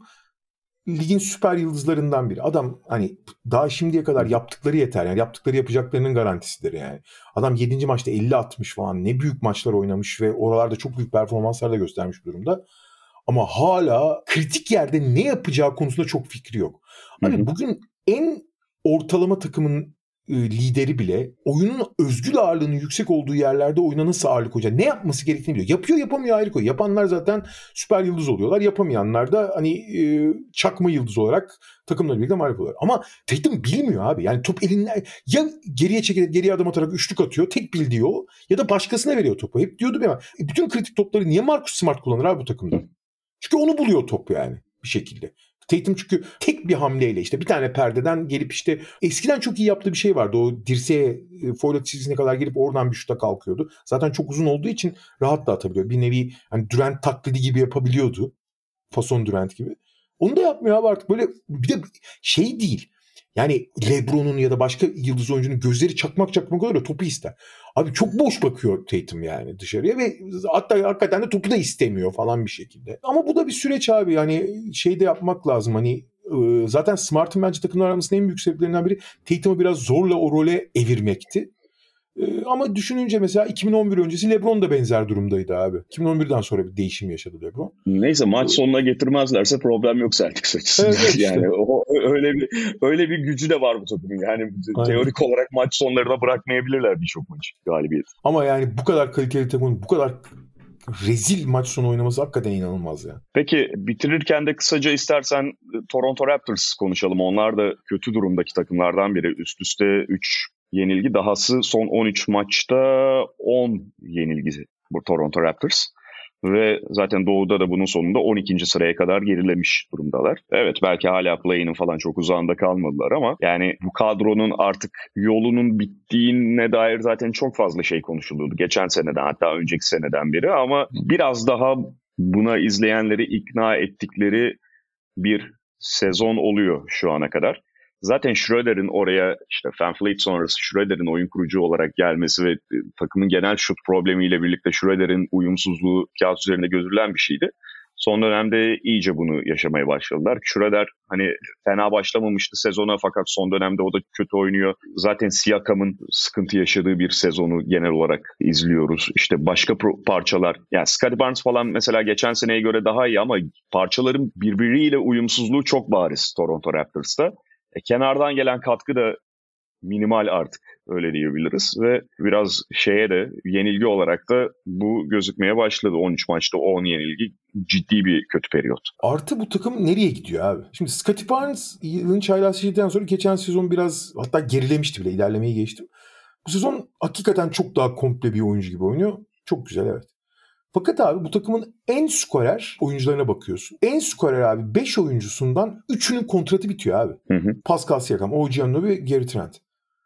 ligin süper yıldızlarından biri. Adam hani daha şimdiye kadar yaptıkları yeter. Yani yaptıkları yapacaklarının garantisidir yani. Adam yedinci maçta elli atmış falan. Ne büyük maçlar oynamış ve oralarda çok büyük performanslar da göstermiş bir durumda. Ama hala kritik yerde ne yapacağı konusunda çok fikri yok. Hani hı hı. bugün en ortalama takımın e, lideri bile oyunun özgül ağırlığının yüksek olduğu yerlerde oyuna nasıl ağırlık koyacak? Ne yapması gerektiğini biliyor. Yapıyor yapamıyor ayrı koy. Yapanlar zaten süper yıldız oluyorlar. Yapamayanlar da hani e, çakma yıldız olarak takımla birlikte mağlup oluyorlar. Ama Tatum bilmiyor abi. Yani top elinden ya geriye çekerek geriye adım atarak üçlük atıyor. Tek bildiği o. Ya da başkasına veriyor topu. Hep diyordum ya. E, bütün kritik topları niye Marcus Smart kullanır abi bu takımda? Çünkü onu buluyor top yani bir şekilde. Tatum çünkü tek bir hamleyle işte bir tane perdeden gelip işte eskiden çok iyi yaptığı bir şey vardı. O dirseğe foul çizgisine kadar gelip oradan bir şuta kalkıyordu. Zaten çok uzun olduğu için rahat da atabiliyor. Bir nevi hani Durant taklidi gibi yapabiliyordu. Fason Durant gibi. Onu da yapmıyor abi artık. Böyle bir de şey değil. Yani LeBron'un ya da başka yıldız oyuncunun gözleri çakmak çakmak olur ya topu ister. Abi çok boş bakıyor Tatum yani dışarıya ve hatta hakikaten de topu da istemiyor falan bir şekilde. Ama bu da bir süreç abi. Yani şey de yapmak lazım hani zaten Smart'ın bence takımlar arasında en büyük sebeplerinden biri Tatum'u biraz zorla o role evirmekti. Ee, ama düşününce mesela iki bin on bir öncesi LeBron da benzer durumdaydı abi. iki bin on birden sonra bir değişim yaşadı LeBron. Neyse maç sonuna getirmezlerse problem yok Celtics açısından. Evet, işte. Yani o, öyle bir öyle bir gücü de var bu takımın. Yani aynen. Teorik olarak maç sonlarına bırakmayabilirler birçok maç galibiyet. Ama yani bu kadar kaliteli takımın bu kadar rezil maç sonu oynaması hakikaten inanılmaz ya. Peki bitirirken de kısaca istersen Toronto Raptors konuşalım. Onlar da kötü durumdaki takımlardan biri. Üst üste üç yenilgi. Dahası son on üç maçta on yenilgi bu Toronto Raptors. Ve zaten Doğu'da da bunun sonunda on ikinci sıraya kadar gerilemiş durumdalar. Evet belki hala play-in'in falan çok uzağında kalmadılar ama yani bu kadronun artık yolunun bittiğine dair zaten çok fazla şey konuşuluyordu. Geçen seneden hatta önceki seneden beri ama biraz daha buna izleyenleri ikna ettikleri bir sezon oluyor şu ana kadar. Zaten Schroeder'in oraya işte VanVleet sonrası Schroeder'in oyun kurucu olarak gelmesi ve takımın genel şut problemiyle birlikte Schroeder'in uyumsuzluğu kağıt üzerinde gözülen bir şeydi. Son dönemde iyice bunu yaşamaya başladılar. Schroeder hani fena başlamamıştı sezona fakat son dönemde o da kötü oynuyor. Zaten Siakam'ın sıkıntı yaşadığı bir sezonu genel olarak izliyoruz. İşte başka pro- parçalar yani Scottie Barnes falan mesela geçen seneye göre daha iyi ama parçaların birbiriyle uyumsuzluğu çok bariz Toronto Raptors'ta. E, kenardan gelen katkı da minimal artık öyle diyebiliriz ve biraz şeye de yenilgi olarak da bu gözükmeye başladı. on üç maçta on yenilgi ciddi bir kötü periyot. Artı bu takım nereye gidiyor abi? Şimdi Scottie Barnes yılın çaylak seçildikten sonra geçen sezon biraz hatta gerilemişti bile ilerlemeyi geçtim. Bu sezon hakikaten çok daha komple bir oyuncu gibi oynuyor. Çok güzel evet. Fakat abi bu takımın en skorer oyuncularına bakıyorsun. En skorer abi beş oyuncusundan üçünün kontratı bitiyor abi. Hı hı. Pascal Siakam, O G Anunoby, Gary Trent.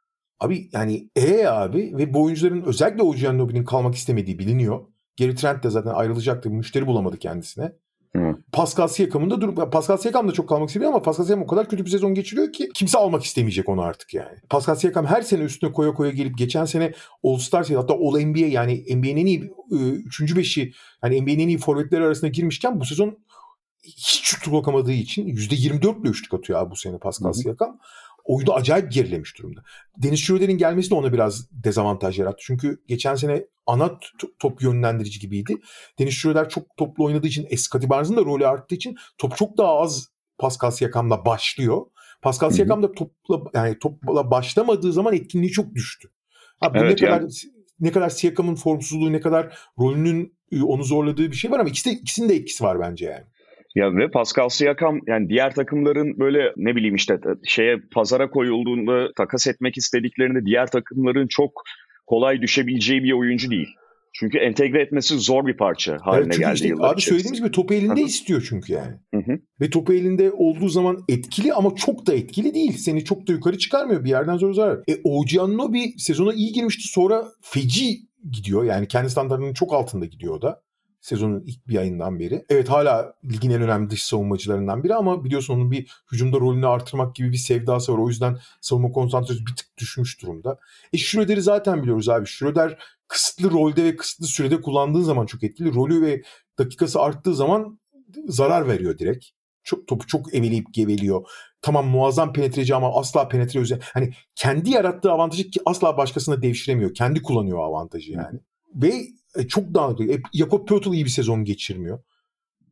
Abi yani e abi ve bu oyuncuların özellikle O G Anunoby'nin kalmak istemediği biliniyor. Gary Trent de zaten ayrılacaktı. Müşteri bulamadı kendisine. Hı. Pascal Siakam'ın da durum. Pascal Siakam da çok kalmak istemiyor ama Pascal Siakam o kadar kötü bir sezon geçiriyor ki kimse almak istemeyecek onu artık yani. Pascal Siakam her sene üstüne koya koya gelip geçen sene All-Star hatta All-N B A yani N B A'nin en iyi üçüncü beşi yani N B A'nin en iyi forvetleri arasına girmişken bu sezon hiç şut bulamadığı için yüzde yirmi dört ile üçlük atıyor abi bu sene Pascal Siakam. Oyunda acayip gerilemiş durumda. Dennis Schroeder'in gelmesi de ona biraz dezavantaj yarattı. Çünkü geçen sene ana top yönlendirici gibiydi. Dennis Schroeder çok toplu oynadığı için, Scottie Barnes'ın da rolü arttığı için top çok daha az Pascal Siakam'la başlıyor. Pascal Siakam da topla yani topla başlamadığı zaman etkinliği çok düştü. Ha, bu evet, ne yani. kadar ne kadar Siakam'ın formsuzluğu, ne kadar rolünün onu zorladığı bir şey var ama ikisi de, ikisinin de etkisi var bence yani. Ya ve Pascal Siakam yani diğer takımların böyle ne bileyim işte şeye pazara koyulduğunda takas etmek istediklerinde diğer takımların çok kolay düşebileceği bir oyuncu değil. Çünkü entegre etmesi zor bir parça haline evet, geldi işte, yıllar abi içerisinde. Söylediğimiz gibi topu elinde Hı-hı. istiyor çünkü yani. Hı-hı. Ve topu elinde olduğu zaman etkili ama çok da etkili değil. Seni çok da yukarı çıkarmıyor. Bir yerden sonra zarar. E O G Anunoby sezona iyi girmişti, sonra feci gidiyor. Yani kendi standartının çok altında gidiyor o da. Sezonun ilk bir ayından beri. Evet hala ligin en önemli dış savunmacılarından biri ama biliyorsun onun bir hücumda rolünü artırmak gibi bir sevdası var. O yüzden savunma konsantrasyonu bir tık düşmüş durumda. E Schroeder'i zaten biliyoruz abi. Schroeder kısıtlı rolde ve kısıtlı sürede kullandığın zaman çok etkili. Rolü ve dakikası arttığı zaman zarar veriyor direkt. Çok, topu çok eveleyip geveliyor. Tamam muazzam penetreci ama asla penetre özel. Hani kendi yarattığı avantajı ki asla başkasına devşiremiyor. Kendi kullanıyor o avantajı yani. Ve çok dağınık. Jakob Poeltl iyi bir sezon geçirmiyor.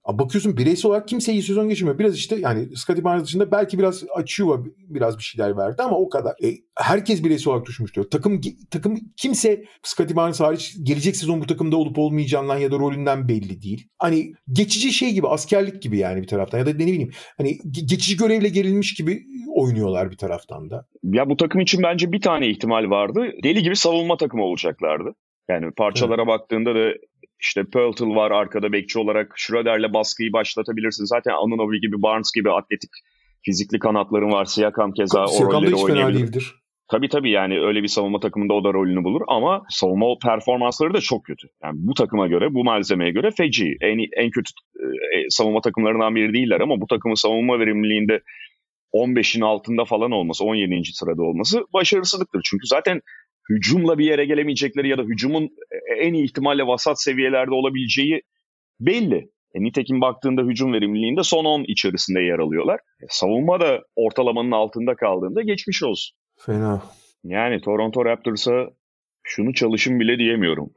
Bakıyorsun bireysel olarak kimse iyi sezon geçirmiyor. Biraz işte yani Scottie Barnes dışında belki biraz Achiuwa biraz bir şeyler verdi ama o kadar. E, herkes bireysel olarak düşmüş diyor. Takım takım kimse Scottie Barnes hariç gelecek sezon bu takımda olup olmayacağından ya da rolünden belli değil. Hani geçici şey gibi, askerlik gibi yani bir taraftan ya da ne bileyim hani geçici görevle gelinmiş gibi oynuyorlar bir taraftan da. Ya bu takım için bence bir tane ihtimal vardı. Deli gibi savunma takımı olacaklardı. Yani parçalara evet. baktığında da işte Poeltl var arkada bekçi olarak. Schroeder'le baskıyı başlatabilirsin. Zaten Anunoby gibi, Barnes gibi atletik fizikli kanatların var. Siakam keza o rolleri hiç fena değildir. Tabii tabii yani öyle bir savunma takımında o da rolünü bulur ama savunma performansları da çok kötü. Yani bu takıma göre, bu malzemeye göre feci. En, en kötü e, savunma takımlarından biri değiller ama bu takımın savunma verimliliğinde on beşin altında falan olması, on yedinci sırada olması başarısızlıktır. Çünkü zaten hücumla bir yere gelemeyecekleri ya da hücumun en iyi ihtimalle vasat seviyelerde olabileceği belli. E, nitekim baktığında hücum verimliliğinde son on içerisinde yer alıyorlar. E, savunma da ortalamanın altında kaldığında geçmiş olsun. Fena. Yani Toronto Raptors'a şunu çalışın bile diyemiyorum.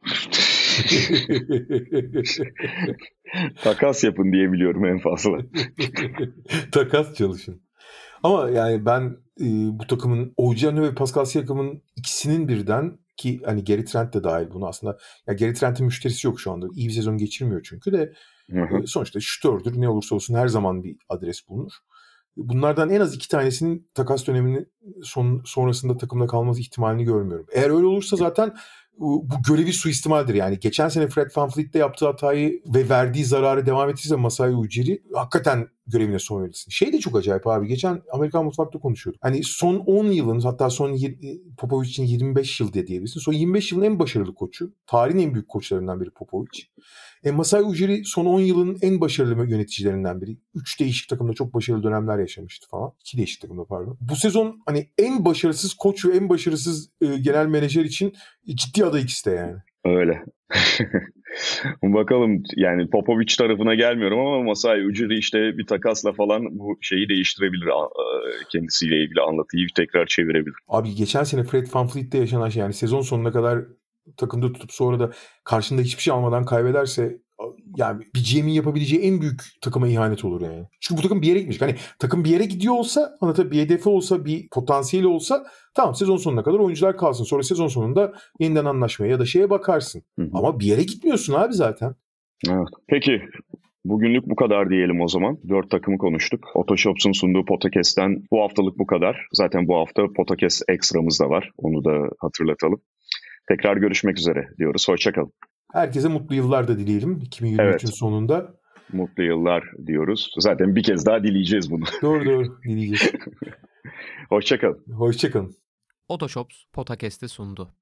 Takas yapın diyebiliyorum en fazla. Takas çalışın. Ama yani ben e, bu takımın O G Anunoby ve Pascal Siakam'ın ikisinin birden ki hani Gary Trent de dahil bunu aslında. Ya Gary Trent'in müşterisi yok şu anda. İyi bir sezon geçirmiyor çünkü de e, sonuçta şutördür. Ne olursa olsun her zaman bir adres bulunur. Bunlardan en az iki tanesinin takas döneminin son, sonrasında takımda kalması ihtimalini görmüyorum. Eğer öyle olursa zaten bu görevi suistimaldir. Yani geçen sene Fred VanVleet'te yaptığı hatayı ve verdiği zararı devam ettirse Masai Ujiri hakikaten görevine son verilsin. Şey de çok acayip abi. Geçen Amerikan Mutfak'ta konuşuyorduk. Hani son on yılın hatta son Popovic için yirmi beş yıl diye diyebilirsin. Son yirmi beş yılın en başarılı koçu. Tarihin en büyük koçlarından biri Popovic. E, Masai Ujiri son on yılın en başarılı yöneticilerinden biri. Üç değişik takımda çok başarılı dönemler yaşamıştı falan. İki değişik takımda pardon. Bu sezon hani en başarısız koç ve en başarısız e, genel menajer için ciddi aday ikisi de yani. Öyle. Bakalım yani Popovic tarafına gelmiyorum ama Masai Ujiri işte bir takasla falan bu şeyi değiştirebilir. Kendisiyle ilgili anlatıyı tekrar çevirebilir. Abi geçen sene Fred VanVleet'te yaşanan şey yani sezon sonuna kadar takımda tutup sonra da karşında hiçbir şey almadan kaybederse yani bir G M'in yapabileceği en büyük takıma ihanet olur yani. Çünkü bu takım bir yere gitmiş. Hani takım bir yere gidiyor olsa, hani tabii bir hedefi olsa, bir potansiyeli olsa tamam sezon sonuna kadar oyuncular kalsın. Sonra sezon sonunda yeniden anlaşmaya ya da şeye bakarsın. Hı hı. Ama bir yere gitmiyorsun abi zaten. Evet. Peki bugünlük bu kadar diyelim o zaman. Dört takımı konuştuk. Otoshops'un sunduğu podcast'ten bu haftalık bu kadar. Zaten bu hafta podcast ekstramız da var. Onu da hatırlatalım. Tekrar görüşmek üzere diyoruz. Hoşçakalın. Herkese mutlu yıllar da dileyelim iki bin yirmi üçün evet. sonunda. Mutlu yıllar diyoruz. Zaten bir kez daha dileyeceğiz bunu. Doğru doğru dileyeceğiz. Hoşçakalın. Hoşçakalın. Otoshops Podcast'ı sundu.